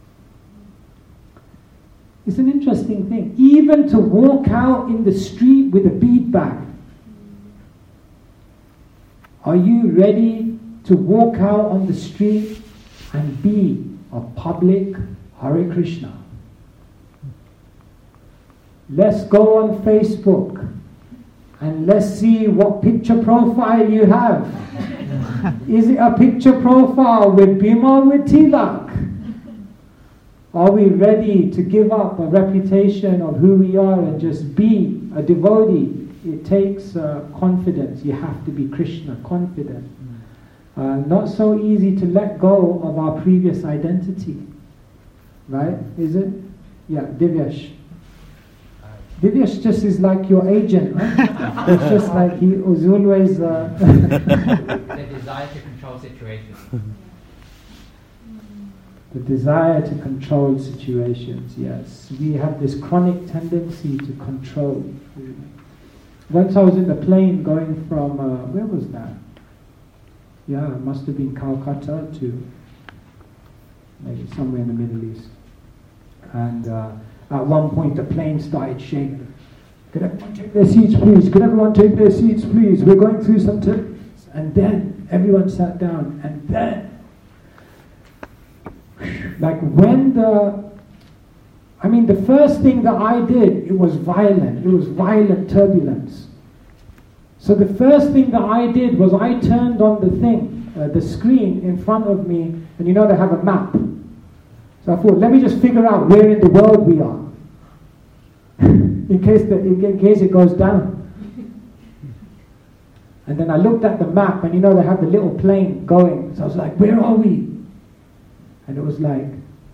It's an interesting thing. Even to walk out in the street with a bead bag. Are you ready to walk out on the street and be a public Hare Krishna? Let's go on Facebook and let's see what picture profile you have. Is it a picture profile with Bhima or with Tilak? Are we ready to give up a reputation of who we are and just be a devotee? It takes confidence. You have to be Krishna confident. Not so easy to let go of our previous identity. Right? Is it? Yeah, Divyash. Divyash just is like your agent, right? It's just like he was always... The desire to control situations. The desire to control situations, yes. We have this chronic tendency to control. Once I was in the plane going from, where was that? Yeah, it must have been Calcutta to maybe somewhere in the Middle East. And at one point the plane started shaking. Could everyone take their seats, please? Could everyone take their seats, please? We're going through some turbulence. And then everyone sat down, and then like when the first thing that I did, it was violent. It was violent turbulence. So the first thing that I did was I turned on the thing, the screen in front of me, and you know they have a map. So I thought, let me just figure out where in the world we are, in case it goes down. And then I looked at the map, and you know they have the little plane going. So I was like, where are we? And it was like,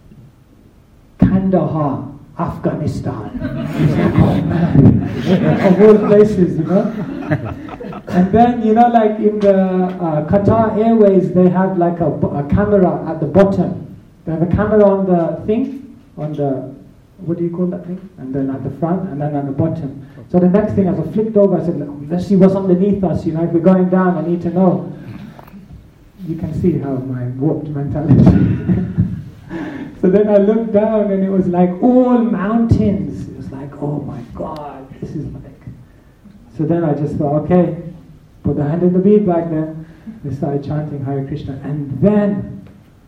Kandahar, Afghanistan. Oh man, of all places, you know. And then, you know, like in the Qatar Airways, they have like a camera at the bottom. They have a camera on the thing, on the, what do you call that thing? And then at the front, and then at the bottom. So the next thing, as I flicked over, I said, let's see what's underneath us, you know, if we're going down, I need to know. You can see how my warped mentality. So then I looked down and it was like all mountains. It was like, oh my God, this is like... So then I just thought, okay, put the hand in the bead bag then. They started chanting Hare Krishna. And then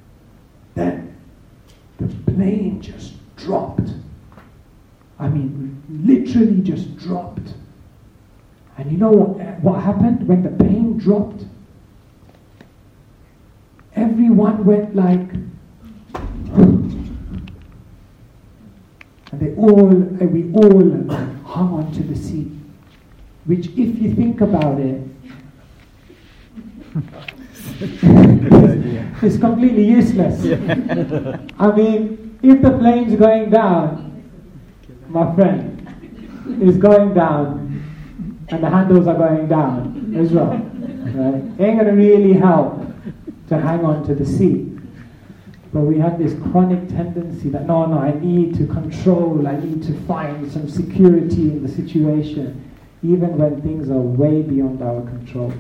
the plane just dropped. I mean, literally just dropped. And you know what happened when the plane dropped? Everyone went like, and we all hung on to the seat. Which, if you think about it, it's completely useless. I mean, if the plane's going down, my friend, is going down, and the handles are going down as well, right? It ain't gonna really help to hang on to the seat. But we have this chronic tendency that, no, I need to control, I need to find some security in the situation. even when things are way beyond our control.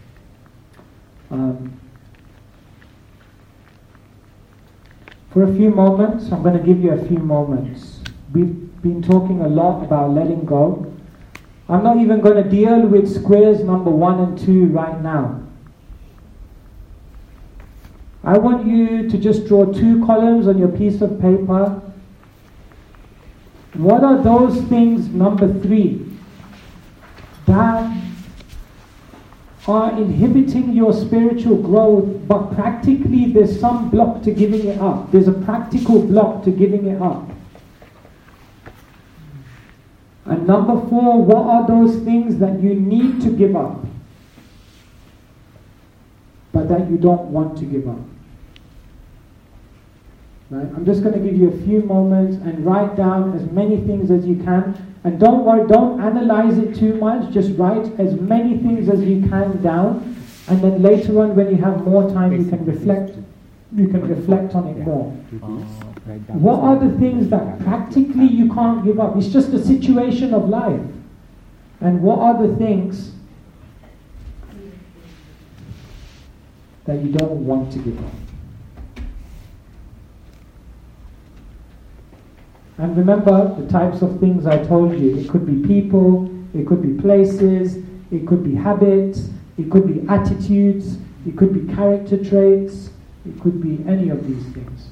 For a few moments, I'm going to give you a few moments. We've been talking a lot about letting go. I'm not even going to deal with squares number 1 and 2 right now. I want you to just draw 2 columns on your piece of paper. What are those things, number 3, that are inhibiting your spiritual growth, but practically there's some block to giving it up. There's a practical block to giving it up. And number 4, what are those things that you need to give up, but that you don't want to give up? Right? I'm just going to give you a few moments and write down as many things as you can. And don't worry, don't analyze it too much. Just write as many things as you can down. And then later on, when you have more time, you can reflect. You can reflect on it more. What are the things that practically you can't give up? It's just a situation of life. And what are the things that you don't want to give up? And remember the types of things I told you. It could be people, it could be places, it could be habits, it could be attitudes, it could be character traits, it could be any of these things.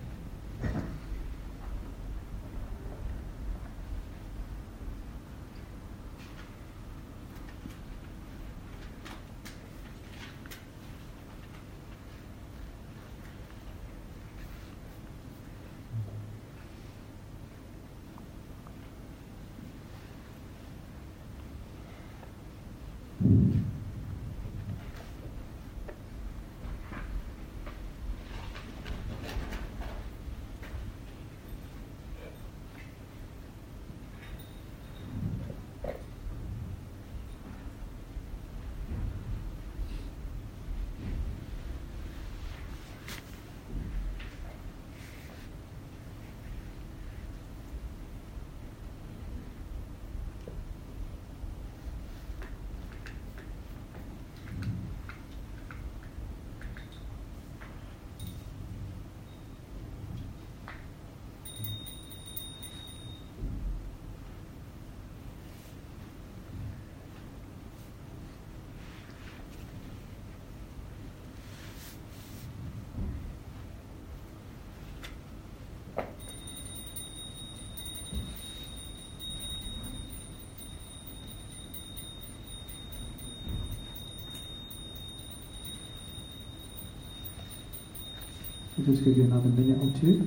I'll just give you another minute or 2.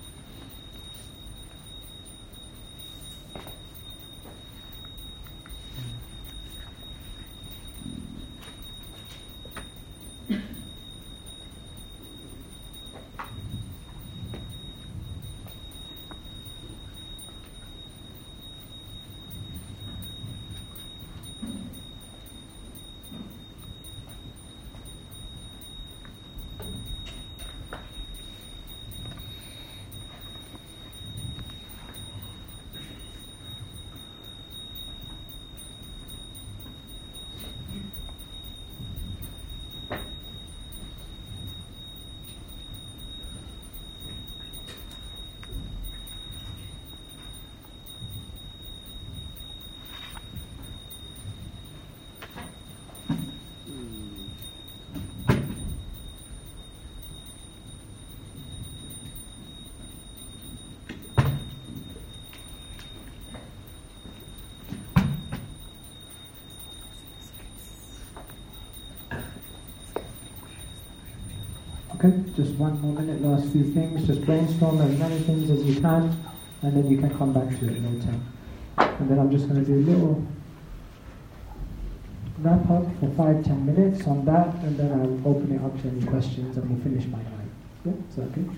Okay, just one more minute, last few things. Just brainstorm as many things as you can, and then you can come back to it later. And then I'm just going to do a little wrap up for 5-10 minutes on that, and then I'll open it up to any questions, and we'll finish by 9. Yeah, is that okay?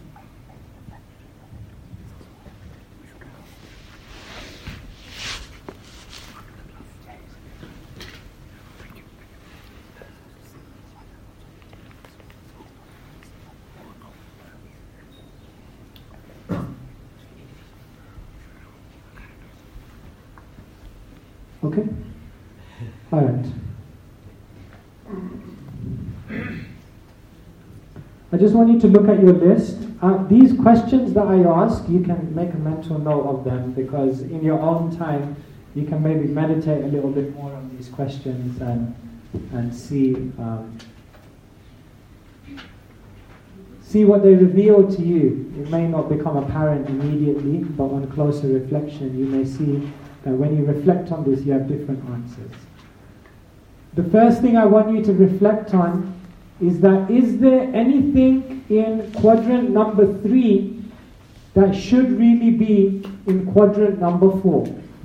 Okay, All right. I just want you to look at your list. These questions that I ask, you can make a mental note of them, because in your own time, you can maybe meditate a little bit more on these questions and see what they reveal to you. It may not become apparent immediately, but on closer reflection, you may see that when you reflect on this, you have different answers. The first thing I want you to reflect on is that, is there anything in quadrant number 3 that should really be in quadrant number 4?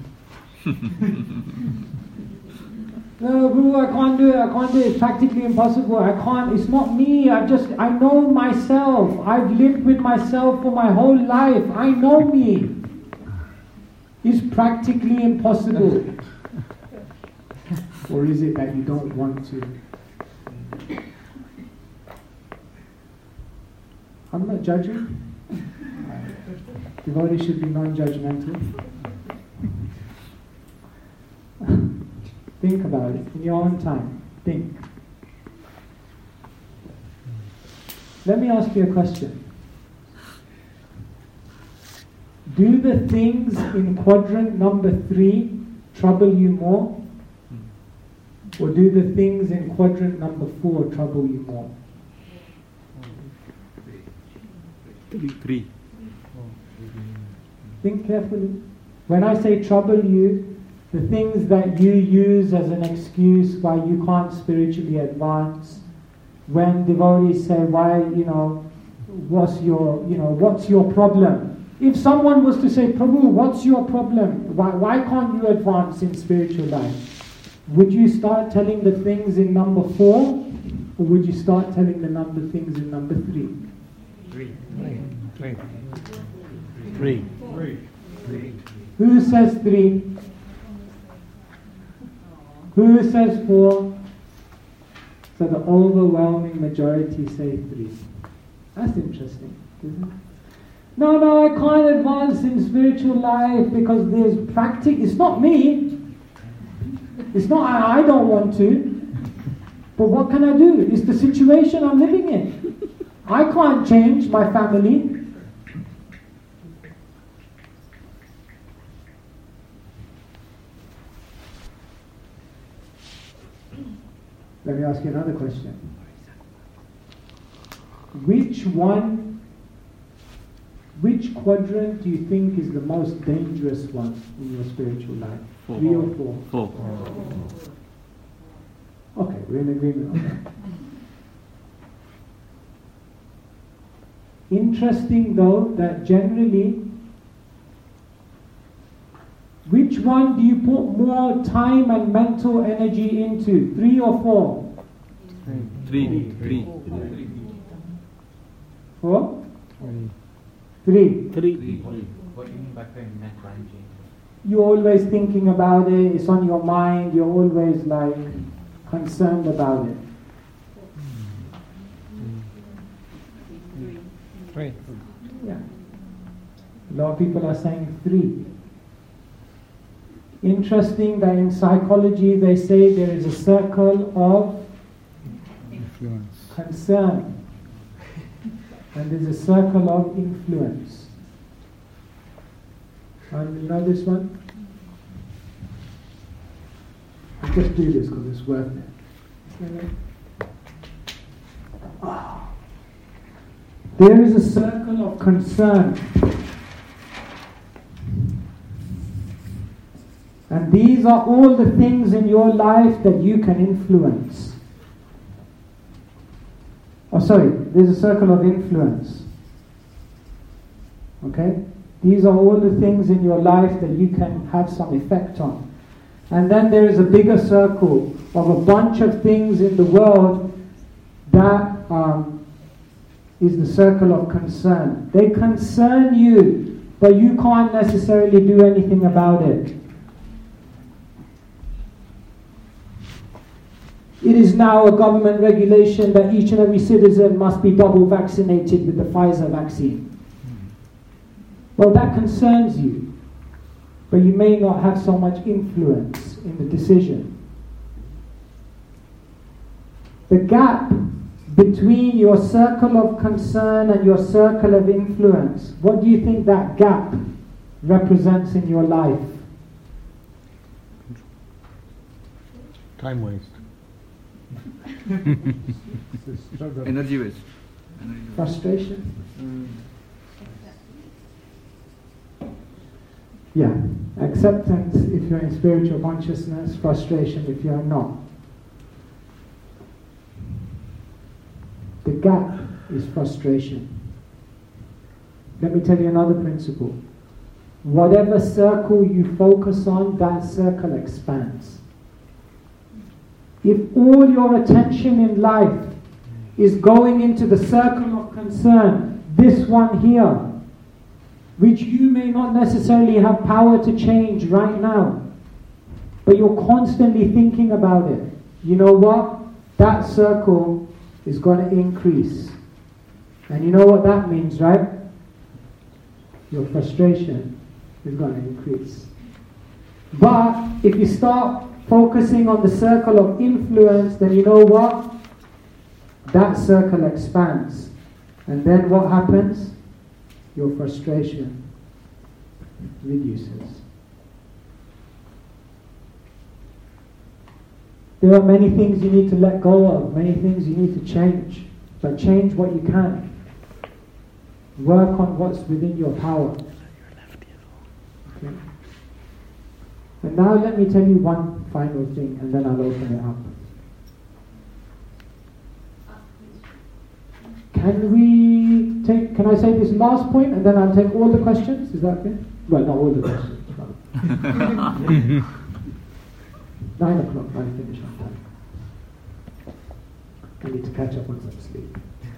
No, Guru, I can't do it. It's practically impossible. I can't. It's not me. I know myself. I've lived with myself for my whole life. I know me. It's practically impossible. Or is it that you don't want to? I'm not judging. Devotees should be non-judgmental. Think about it in your own time. Think. Let me ask you a question. Do the things in quadrant number 3 trouble you more? Or do the things in quadrant number 4 trouble you more? 3. Think carefully. When I say trouble you, the things that you use as an excuse why you can't spiritually advance, when devotees say, what's your problem? If someone was to say, Prabhu, what's your problem? Why can't you advance in spiritual life? Would you start telling the things in number 4, or would you start telling the things in number 3? 3. Who says 3? Who says 4? So the overwhelming majority say 3. That's interesting, isn't it? No, I can't advance in spiritual life because there's practice. It's not me. It's not I don't want to. But what can I do? It's the situation I'm living in. I can't change my family. Let me ask you another question. Which quadrant do you think is the most dangerous one in your spiritual life? 4. 3 or 4? 4. Okay, we're in agreement on that. Interesting though that generally, which one do you put more time and mental energy into? 3 or 4? 3. 4? 3. What do you mean by putting mental energy? You're always thinking about it, it's on your mind, you're always concerned about it. 3. Yeah. A lot of people are saying 3. Interesting that in psychology they say there is a circle of concern and there's a circle of influence. And you know this one? I'll just do this because it's worth it. There is a circle of concern. And these are all the things in your life that you can influence. There's a circle of influence. Okay? These are all the things in your life that you can have some effect on. And then there is a bigger circle of a bunch of things in the world that is the circle of concern. They concern you, but you can't necessarily do anything about it. It is now a government regulation that each and every citizen must be double vaccinated with the Pfizer vaccine. Well, that concerns you, but you may not have so much influence in the decision. The gap between your circle of concern and your circle of influence, what do you think that gap represents in your life? Time waste. Energy waste. Frustration? Yeah. Acceptance if you're in spiritual consciousness, frustration if you're not. The gap is frustration. Let me tell you another principle. Whatever circle you focus on, that circle expands. If all your attention in life is going into the circle of concern, this one here, which you may not necessarily have power to change right now, but you're constantly thinking about it, you know what? That circle is going to increase. And you know what that means, right? Your frustration is going to increase. But if you start focusing on the circle of influence, then you know what? That circle expands. And then what happens? Your frustration reduces. There are many things you need to let go of, many things you need to change. But change what you can. Work on what's within your power. Okay. And now let me tell you one final thing, and then I'll open it up. Can I say this last point, and then I'll take all the questions? Is that okay? Well, not all the questions. 9 o'clock, I finish on time. I need to catch up on some sleep.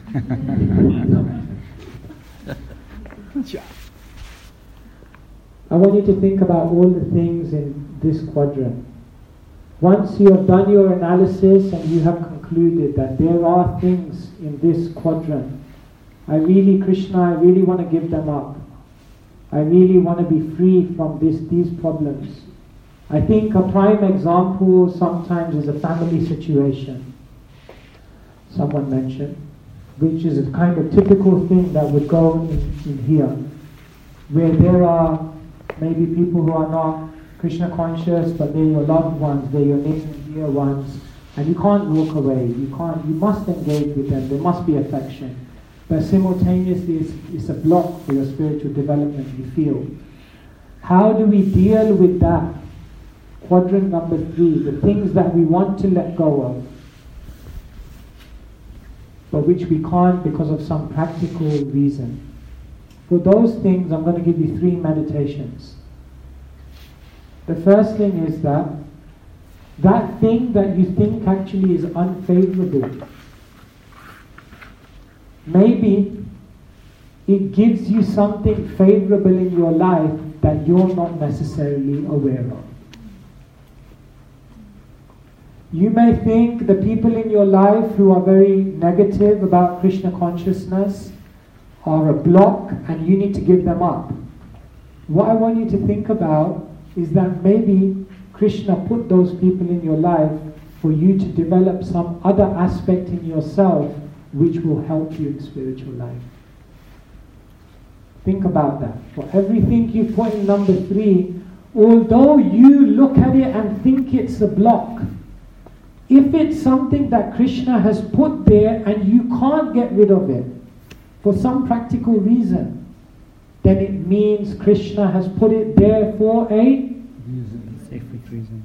I want you to think about all the things in this quadrant. Once you have done your analysis and you have concluded that there are things in this quadrant, Krishna, I really want to give them up. I really want to be free from these problems. I think a prime example sometimes is a family situation. Someone mentioned, which is a kind of typical thing that would go in here, where there are maybe people who are not Krishna conscious, but they're your loved ones, they're your near and dear ones, and you can't walk away. You must engage with them. There must be affection, but simultaneously it's a block for your spiritual development. You feel. How do we deal with that? Quadrant number 3, the things that we want to let go of, but which we can't because of some practical reason. For those things, I'm going to give you 3 meditations. The first thing is that thing that you think actually is unfavorable, maybe it gives you something favorable in your life that you're not necessarily aware of. You may think the people in your life who are very negative about Krishna consciousness are a block and you need to give them up. What I want you to think about is that maybe Krishna put those people in your life for you to develop some other aspect in yourself which will help you in spiritual life. Think about that. For everything you put in number 3, although you look at it and think it's a block, if it's something that Krishna has put there and you can't get rid of it for some practical reason, then it means Krishna has put it there for a sacred reason.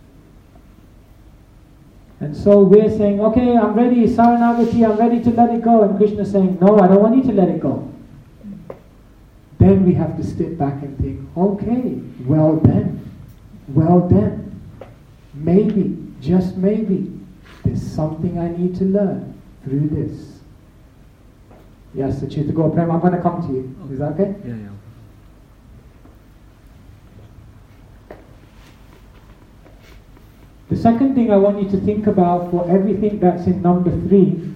And so we're saying, okay, I'm ready, Saranagati, I'm ready to let it go. And Krishna is saying, no, I don't want you to let it go. Then we have to step back and think, okay, well then, maybe, just maybe, there's something I need to learn through this. Yes, Achita Go Prem, I'm going to come to you. Is that okay? Yeah. The second thing I want you to think about for everything that's in number 3,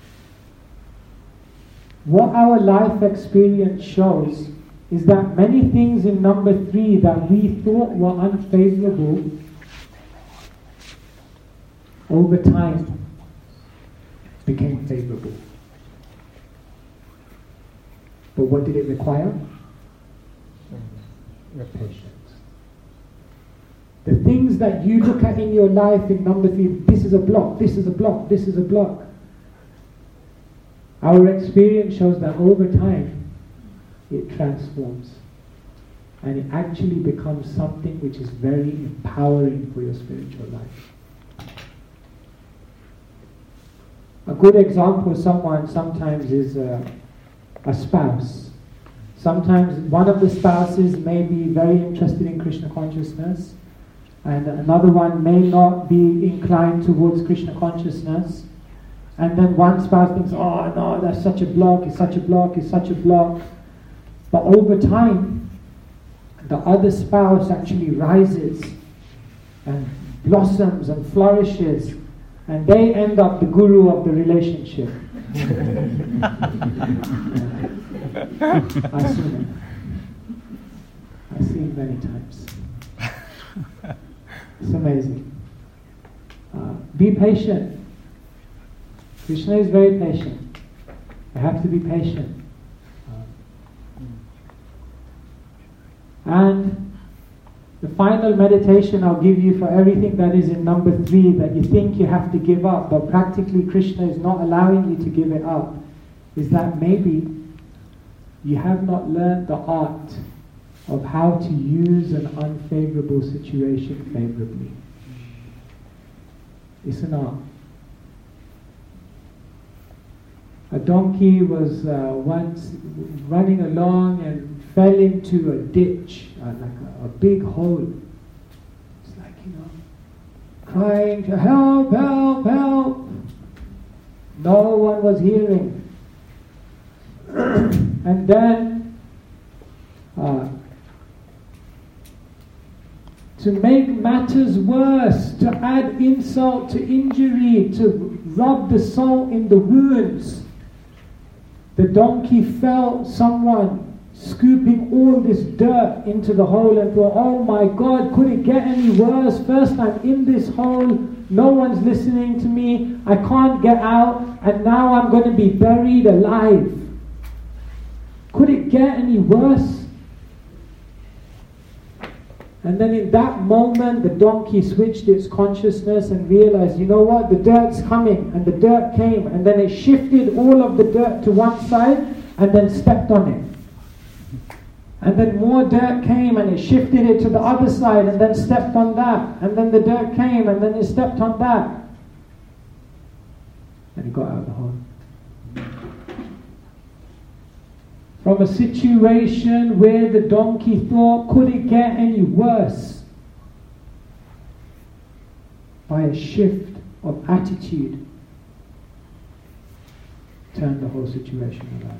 what our life experience shows is that many things in number 3 that we thought were unfavorable, over time became favorable. But what did it require? Patience. The things that you look at in your life in number 3, this is a block, this is a block, this is a block. Our experience shows that over time, it transforms. And it actually becomes something which is very empowering for your spiritual life. A good example of someone sometimes is a spouse. Sometimes one of the spouses may be very interested in Krishna consciousness, and another one may not be inclined towards Krishna consciousness. And then one spouse thinks, oh no, that's such a block, it's such a block, it's such a block. But over time, the other spouse actually rises and blossoms and flourishes, and they end up the guru of the relationship. I've seen it. I've seen it many times. It's amazing. Be patient. Krishna is very patient. I have to be patient. And the final meditation I'll give you for everything that is in number 3 that you think you have to give up, but practically Krishna is not allowing you to give it up, is that maybe you have not learned the art of how to use an unfavorable situation favorably. It's an art. A donkey was once running along and fell into a ditch, like a big hole. It's like, crying to help, help, help. No one was hearing. And then, to make matters worse, to add insult to injury, to rub the salt in the wounds, the donkey felt someone scooping all this dirt into the hole and thought, oh my God, could it get any worse? First I'm in this hole, no one's listening to me, I can't get out, and now I'm going to be buried alive. Could it get any worse? And then in that moment, the donkey switched its consciousness and realized, you know what, the dirt's coming, and the dirt came, and then it shifted all of the dirt to one side, and then stepped on it. And then more dirt came, and it shifted it to the other side, and then stepped on that. And then the dirt came, and then it stepped on that. And it got out of the hole. From a situation where the donkey thought, could it get any worse? By a shift of attitude, turned the whole situation around.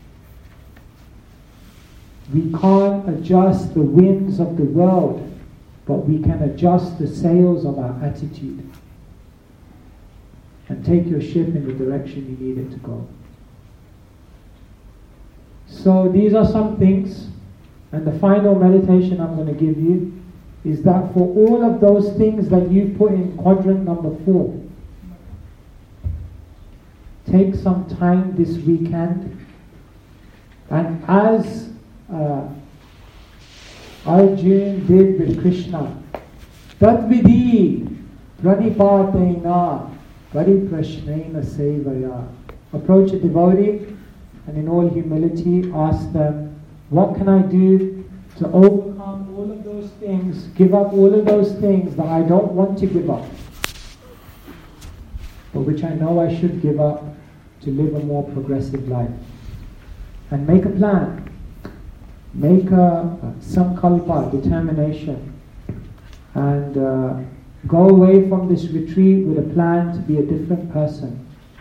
We can't adjust the winds of the world, but we can adjust the sails of our attitude and take your ship in the direction you need it to go. So these are some things, and the final meditation I'm going to give you is that for all of those things that you put in quadrant number 4, take some time this weekend, and as Arjun did with Krishna, Tadvidi Pranipatena Pariprashnena Sevaya. Approach a devotee and in all humility ask them, what can I do to overcome all of those things, give up all of those things that I don't want to give up, but which I know I should give up to live a more progressive life. And make a plan. Make a sankalpa, determination, and go away from this retreat with a plan to be a different person.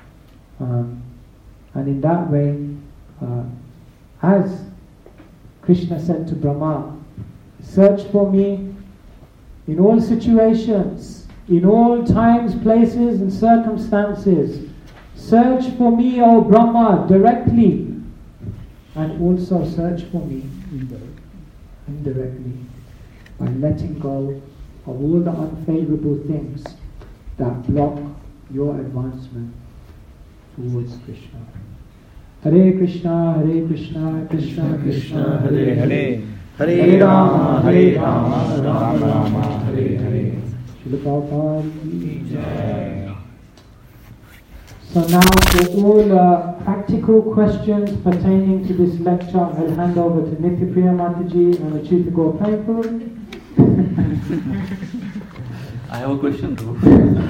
And in that way, as Krishna said to Brahma, search for me in all situations, in all times, places and circumstances. Search for me, O Brahma, directly, and also search for me indirectly, by letting go of all the unfavorable things that block your advancement. towards Krishna. Hare Krishna, Krishna Krishna, Hare Hare, Hare Rama, Rama Rama, Hare Hare. Srila Prabhupada ki Jai. So now for all practical questions pertaining to this lecture, I'll hand over to Nityapriya Mataji and Achyuta Gaur. I have a question too.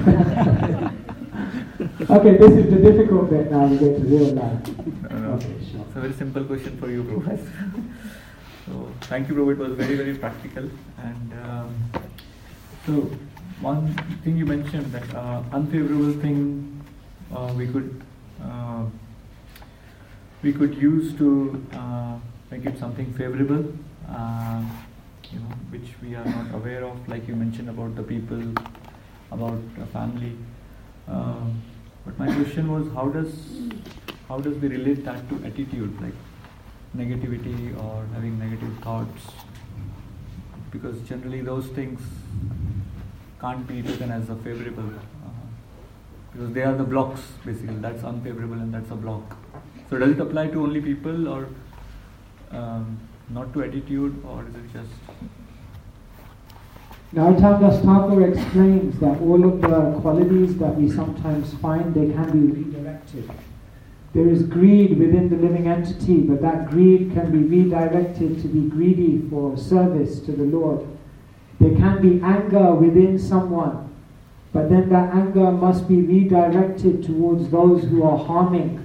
Okay, this is the difficult bit now, we get to real life. Okay, sure. It's a very simple question for you, Prabhu. So, thank you, Prabhu. It was very, very practical. And so, one thing you mentioned, that unfavorable thing we could use to make it something favorable, which we are not aware of, like you mentioned about the people, about the family. But my question was, how does we relate that to attitude, like negativity or having negative thoughts? Because generally those things can't be taken as a favorable, because they are the blocks basically. That's unfavorable and that's a block. So does it apply to only people, or not to attitude, or is it just? Narottam Thakur explains that all of the qualities that we sometimes find, they can be redirected. There is greed within the living entity, but that greed can be redirected to be greedy for service to the Lord. There can be anger within someone, but then that anger must be redirected towards those who are harming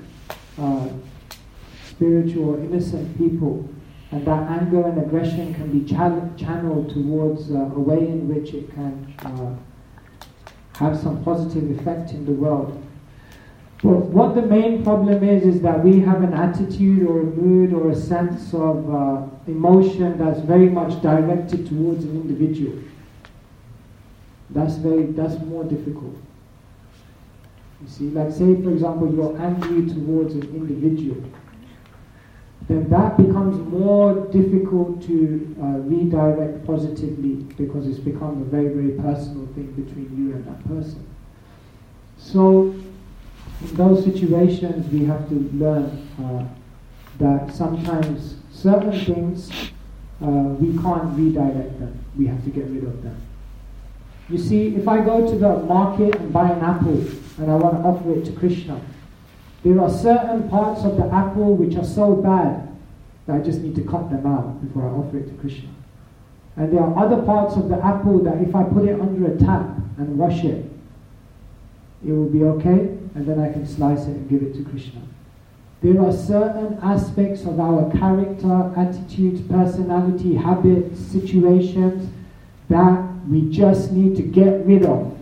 spiritual, innocent people. And that anger and aggression can be channeled towards a way in which it can have some positive effect in the world. But what the main problem is that we have an attitude or a mood or a sense of emotion that's very much directed towards an individual. That's more difficult. You see, like say for example you're angry towards an individual, then that becomes more difficult to redirect positively, because it's become a very, very personal thing between you and that person. So in those situations we have to learn that sometimes certain things we can't redirect them, we have to get rid of them. You see, if I go to the market and buy an apple and I want to offer it to Krishna, there are certain parts of the apple which are so bad that I just need to cut them out before I offer it to Krishna. And there are other parts of the apple that if I put it under a tap and wash it, it will be okay, and then I can slice it and give it to Krishna. There are certain aspects of our character, attitudes, personality, habits, situations that we just need to get rid of.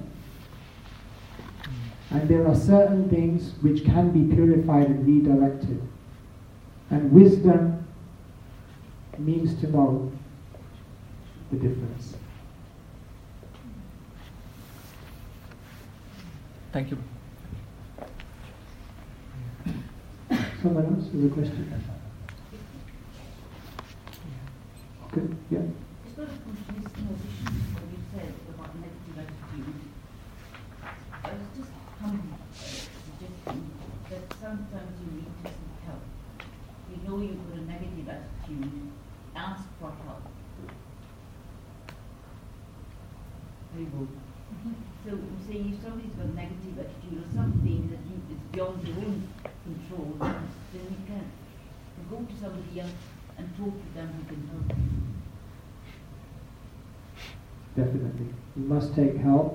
And there are certain things which can be purified and redirected. And wisdom means to know the difference. Thank you. Someone else has a question? Okay, yeah. It's sort of confusing what you said about negative attitude. I was just suggesting that sometimes you need some help. You know you've got a negative attitude, ask for help. Very good. So say if somebody's got a negative attitude or something that is beyond your own control, then you can go to somebody else and talk to them who can help you. Definitely. You must take help.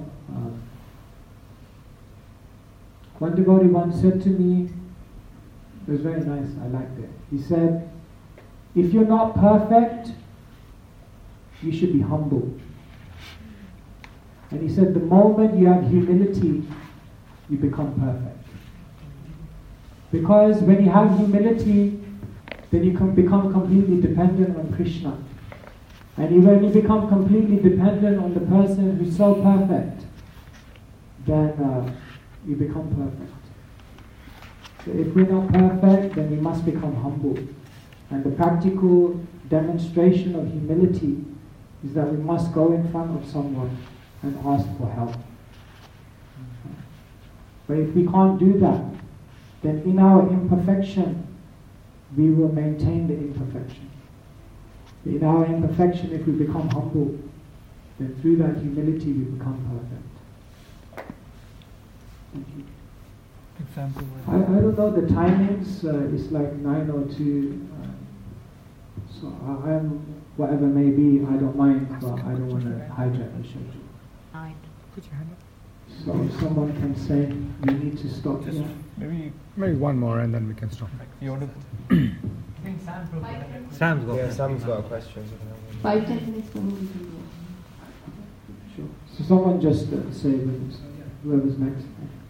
One devotee once said to me, it was very nice, I liked it. He said, if you're not perfect, you should be humble. And he said, the moment you have humility, you become perfect. Because when you have humility, then you can become completely dependent on Krishna. And when you become completely dependent on the person who's so perfect, then you become perfect. So if we're not perfect, then we must become humble. And the practical demonstration of humility is that we must go in front of someone and ask for help. But if we can't do that, then in our imperfection, we will maintain the imperfection. In our imperfection, if we become humble, then through that humility we become perfect. Thank you. Example. I don't know the timings. It's like 9:02. So I'm whatever may be. I don't mind, but I don't want to hijack the schedule. Put your hand up. So if someone can say we need to stop Just here. Maybe one more and then we can stop. You want I think Sam's got a question. 5-10 minutes for me. Sure. So someone just say whoever's next.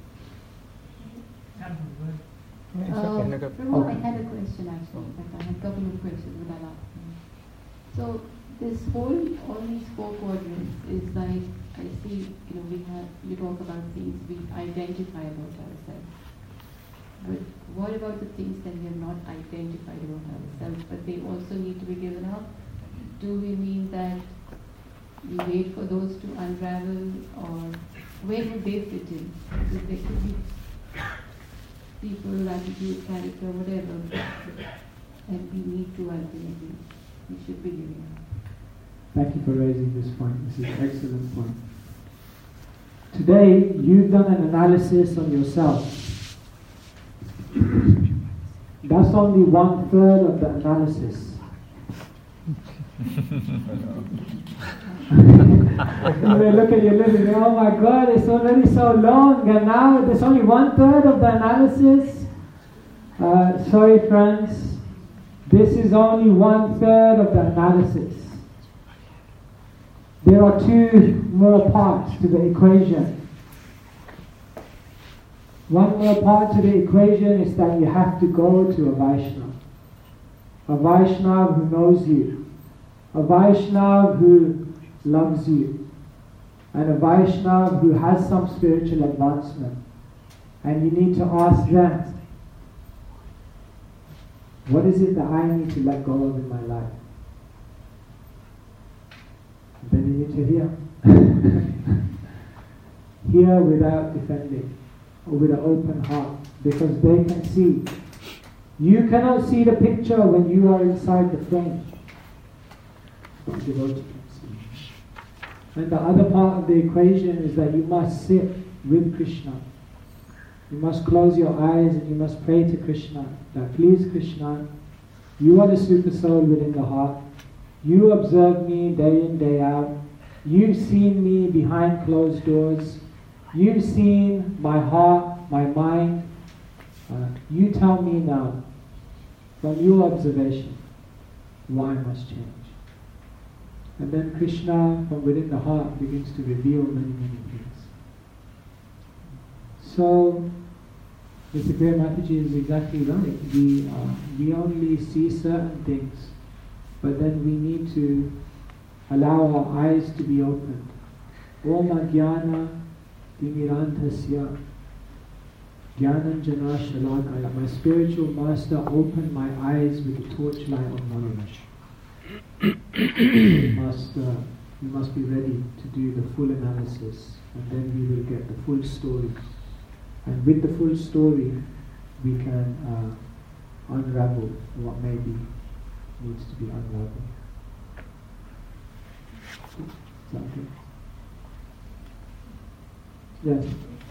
Ramon, I had a question actually. I had a couple of questions that I'll ask. So this whole, all these 4 quadrants is like, I see, you talk about things we identify about ourselves. But what about the things that we have not identified about ourselves, but they also need to be given up? Do we mean that we wait for those to unravel, or where would they fit in? Because they could be people, attitude, character, whatever, and we need to ultimately, we should be giving up. Thank you for raising this point. This is an excellent point. Today, you've done an analysis on yourself. That's only 1/3 of the analysis. You may look at your list and say, oh my God, it's already so long, and now there's only 1/3 of the analysis. Sorry friends, this is only 1/3 of the analysis. There are 2 more parts to the equation. One more part to the equation is that you have to go to a Vaishnava. A Vaishnava who knows you. A Vaishnava who loves you. And a Vaishnava who has some spiritual advancement. And you need to ask them, what is it that I need to let go of in my life? Then you need to hear. Hear without defending, or with an open heart, because they can see. You cannot see the picture when you are inside the frame, but the devotee can see. And the other part of the equation is that you must sit with Krishna. You must close your eyes and you must pray to Krishna that, please Krishna, you are the super soul within the heart. You observe me day in, day out. You've seen me behind closed doors. You've seen my heart, my mind. You tell me now, from your observation, why I must change. And then Krishna, from within the heart, begins to reveal many, many things. So, Mr. Priya Mataji is exactly right. We only see certain things, but then we need to allow our eyes to be opened. Om Ajnana Timirantasya Jnananjana Shalakaya. My spiritual master opened my eyes with the torchlight of knowledge. You must be ready to do the full analysis, and then we will get the full story. And with the full story, we can unravel what maybe needs to be unraveled. Is that okay? Yes.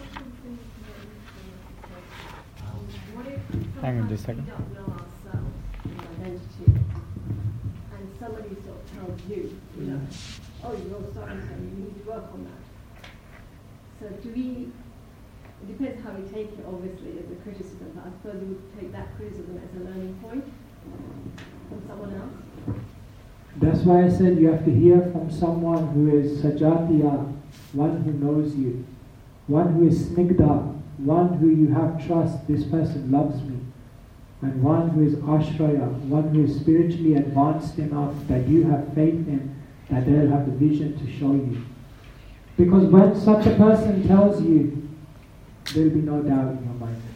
Hang on just a second. We don't know ourselves and identity, and somebody sort of tells you, oh, you're so and so, you need to work on that. So it depends how we take it, obviously, as a criticism, but I suppose we would take that criticism as a learning point from someone else. That's why I said you have to hear from someone who is Sajatiya, one who knows you, one who is Snigdha, one who you have trust, this person loves me, and one who is Ashraya, one who is spiritually advanced enough that you have faith in, that they'll have the vision to show you. Because when such a person tells you, there will be no doubt in your mind.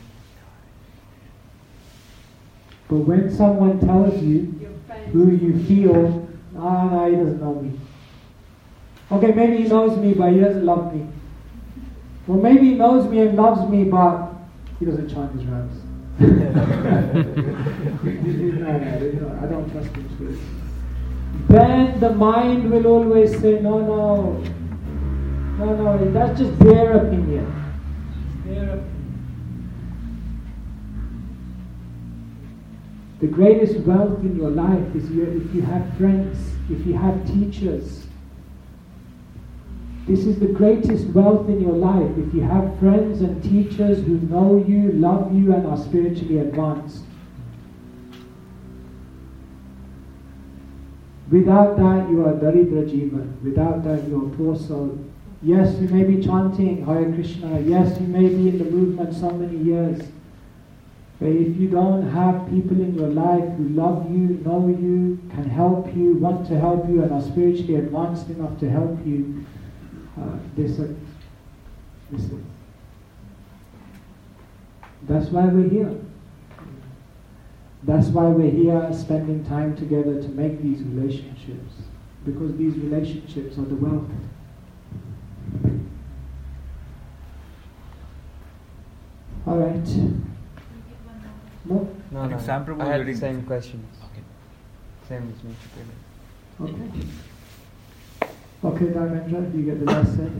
But when someone tells you who you feel, no, he doesn't know me. Okay, maybe he knows me, but he doesn't love me. Or maybe he knows me and loves me, but he doesn't chant his rounds. I don't trust intuition. Then the mind will always say, no, that's just their opinion. The greatest wealth in your life is if you have friends, if you have teachers. This is the greatest wealth in your life, if you have friends and teachers who know you, love you, and are spiritually advanced. Without that, you are Daridra Jivan. Without that, you are a poor soul. Yes, you may be chanting Hare Krishna. Yes, you may be in the movement so many years. But if you don't have people in your life who love you, know you, can help you, want to help you, and are spiritually advanced enough to help you, that's why we're here. That's why we're here spending time together to make these relationships. Because these relationships are the wealth. Alright. No? No. I had the same questions. Okay. Same as me. Okay. Okay, Dharmendra, you get the last say.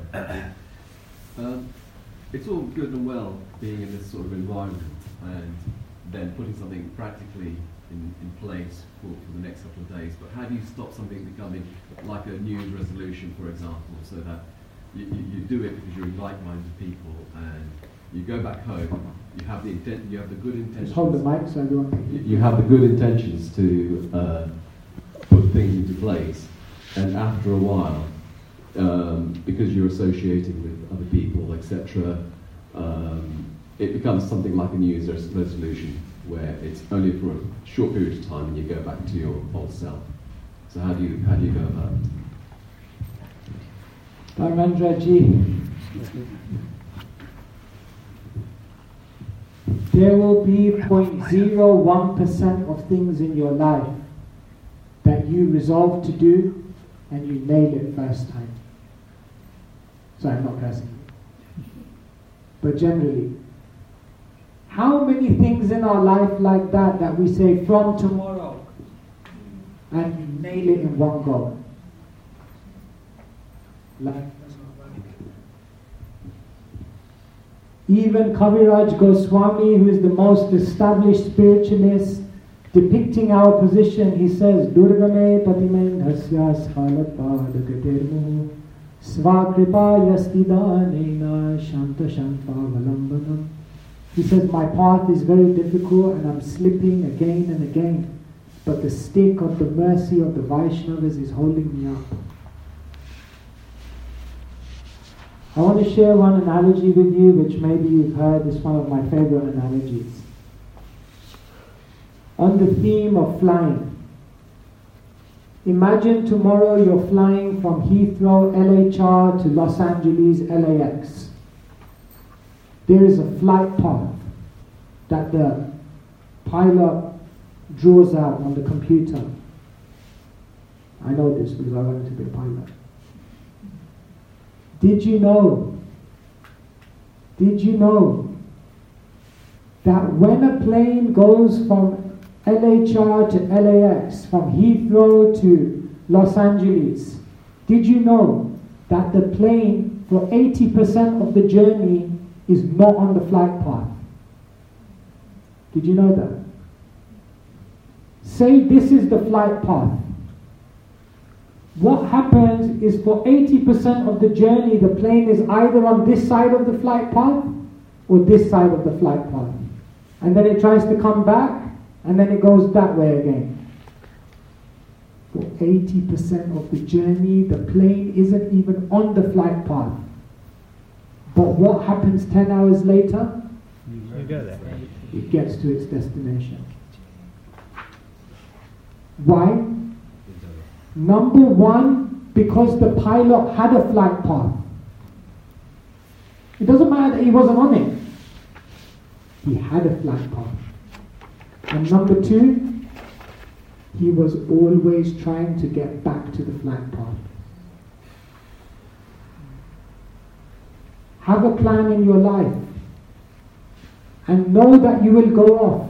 It's all good and well being in this sort of environment and then putting something practically in place for the next couple of days, but how do you stop something becoming like a New Year's resolution, for example, so that you do it because you're in like-minded people and you go back home, you have the good intentions. Just hold the mic so everyone can hear. You have the good intentions to put things into place, and after a while, because you're associating with other people, etc., it becomes something like a New Year's resolution, where it's only for a short period of time and you go back to your old self. So how do you go about it? Dharmendra ji, there will be 0.01% of things in your life that you resolve to do and you nail it first time. So I'm not cursing you. But generally, how many things in our life like that we say from tomorrow and you nail it in one go? Even Kaviraj Goswami, who is the most established spiritualist, depicting our position, he says, Durgame patimen dhasya sphalatpadagatirmu svakripaya stidanena shanta shampavalambanam. He says, my path is very difficult and I'm slipping again and again, but the stick of the mercy of the Vaishnavas is holding me up. I want to share one analogy with you, which maybe you've heard. It's one of my favorite analogies. On the theme of flying. Imagine tomorrow you're flying from Heathrow, LHR to Los Angeles, LAX. There is a flight path that the pilot draws out on the computer. I know this because I wanted to be a pilot. Did you know that when a plane goes from LHR to LAX, from Heathrow to Los Angeles, did you know that the plane for 80% of the journey is not on the flight path? Did you know that? Say this is the flight path. What happens is for 80% of the journey, the plane is either on this side of the flight path or this side of the flight path. And then it tries to come back, and then it goes that way again. For 80% of the journey, the plane isn't even on the flight path. But what happens 10 hours later? You go there. It gets to its destination. Why? Number one, because the pilot had a flight path. It doesn't matter that he wasn't on it. He had a flight path. And number two, he was always trying to get back to the flight path. Have a plan in your life. and know that you will go off.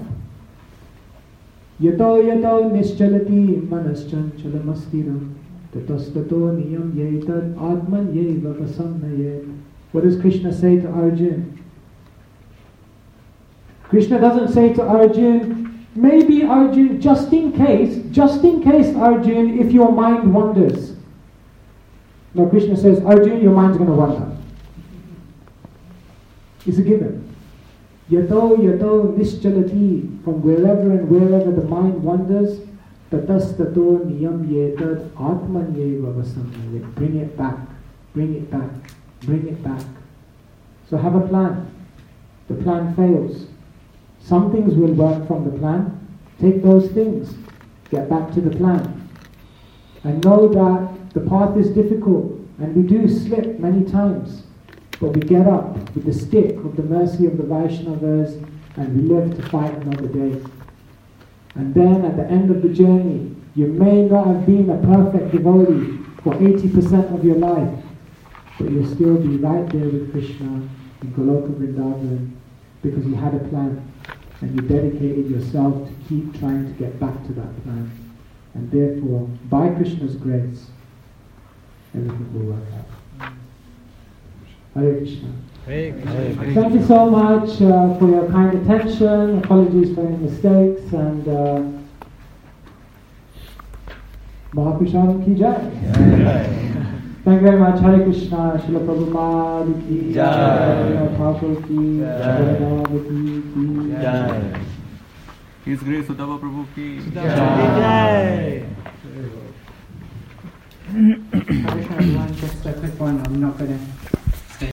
Yato yato nischalati manaschanchalamastinam tatastato niyam yetad atman yeva vasamnayet. What does Krishna say to Arjuna? Krishna doesn't say to Arjuna, maybe Arjuna, just in case Arjuna, if your mind wanders. No, Krishna says, Arjuna, your mind's going to wander. It's a given. Yato yato nischalati, from wherever and wherever the mind wanders, tatastato niyam yetad atman yeva vasamnayet. Bring it back, bring it back, bring it back. So have a plan. The plan fails. Some things will work from the plan. Take those things. Get back to the plan. And know that the path is difficult and we do slip many times. But we get up with the stick of the mercy of the Vaishnavas and we live to fight another day. And then at the end of the journey, you may not have been a perfect devotee for 80% of your life, but you'll still be right there with Krishna in Goloka Vrindavan because you had a plan and you dedicated yourself to keep trying to get back to that plan. And therefore, by Krishna's grace, everything will work out. Hare Krishna. Hare Krishna. Thank you so much for your kind attention. Apologies for any mistakes, and Mahaprasad ki jai. Thank you very much. Hare Krishna. Srila Prabhupada ki jai. Thakur ki jai. His Grace Uddhava Prabhu ki jai. Just a quick one. I'm not going to